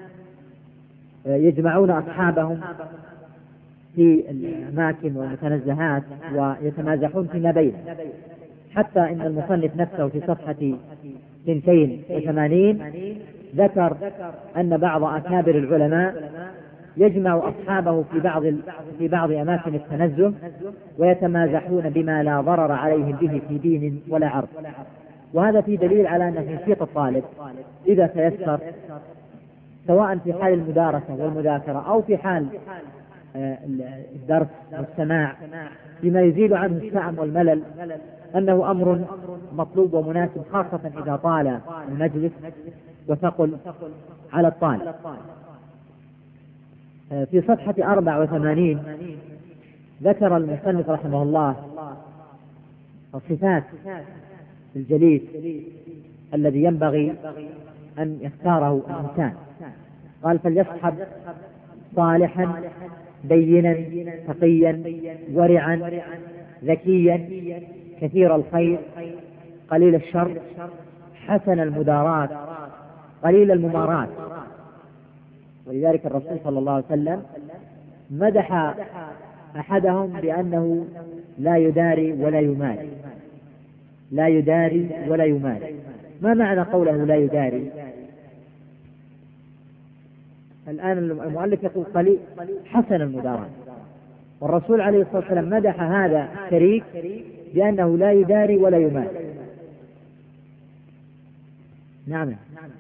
يجمعون أصحابهم في الأماكن والمتنزهات ويتمازحون فيما بينهم، حتى إن المصنف نفسه في صفحة اثنتين وثمانين ذكر أن بعض أكابر العلماء يجمع أصحابه في بعض في بعض أماكن التنزه ويتمازحون بما لا ضرر عليهم به في دين ولا عرض. وهذا في دليل على أن تنشيط الطالب إذا تيسر، سواء في حال المدارسة والمذاكرة أو في حال الدرس والسماع، بما يزيل عنه السعم والملل، أنه أمر مطلوب ومناسب، خاصة إذا طال المجلس وثقل على الطالب. في صفحة أربعة وثمانين ذكر المصنف رحمه الله صفات الجليس الذي ينبغي أن يختاره الإنسان. قال: فليصحب صالحا دينا تقيا ورعا ذكيا كثير الخير قليل الشر حسن المدارات قليل الممارات. ولذلك الرسول صلى الله عليه وسلم مدح أحدهم بأنه لا يداري ولا يماري. لا يداري ولا يماري. ما معنى قوله لا يداري؟ الآن المؤلف يقول قليل حسن المدارات، والرسول عليه الصلاة والسلام مدح هذا الشريك بأنه لا يداري ولا يماري. نعم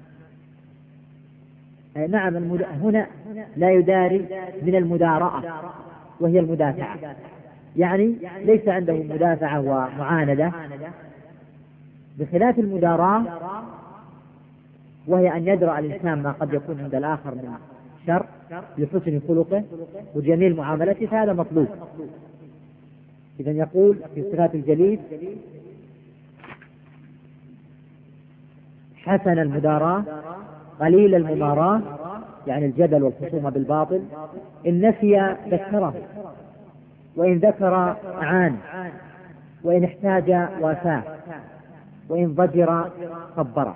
نعم هنا لا يداري من المدارأة وهي المدافعة، يعني ليس عنده مدافعة ومعاندة، بخلاف المداراة وهي أن يدرأ الإنسان ما قد يكون عند الآخر من شر بحسن خلقه وجميل معاملته، فهذا مطلوب. إذن يقول في صفات الجليس: حسن المداراة قليل المماراة، يعني الجدل والخصومة بالباطل، إن نسي ذكره وإن ذكر أعان وإن احتاج واساه وإن ضجر صبره.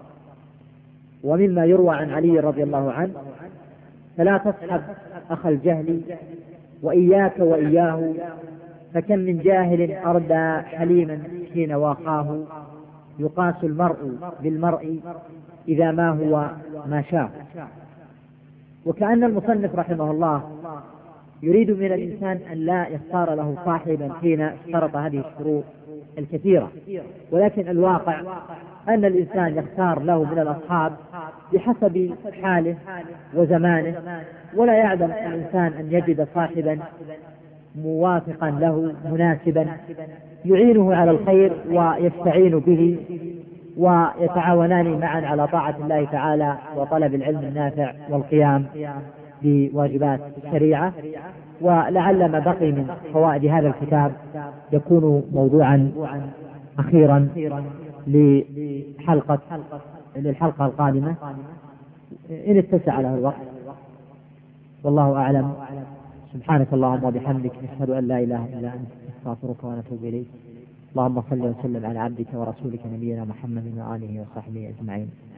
ومما يروى عن علي رضي الله عنه: فلا تصحب أخ الجهل وإياك وإياه، فكم من جاهل أردى حليما حين واقاه، يقاس المرء بالمرء إذا ما هو ما شاء. وكأن المصنف رحمه الله يريد من الإنسان أن لا يختار له صاحبا حين اشترط هذه الشروط الكثيرة، ولكن الواقع أن الإنسان يختار له من الأصحاب بحسب حاله وزمانه، ولا يعلم الإنسان أن يجد صاحبا موافقا له مناسبا يعينه على الخير ويستعين به، ويتعاونان معا على طاعة الله تعالى وطلب العلم النافع والقيام بواجبات الشريعة. ولعل ما بقي من فوائد هذا الكتاب يكون موضوعا أخيرا لحلقة للحلقة القادمة إن اتسع له الوقت، والله أعلم. سبحانك اللهم وبحمدك، نشهد أن لا إله إلا أنت، نستغفرك ونتوب إليك. اللهم صل وسلم على عبدك ورسولك نبينا محمد وآله وصحبه أجمعين.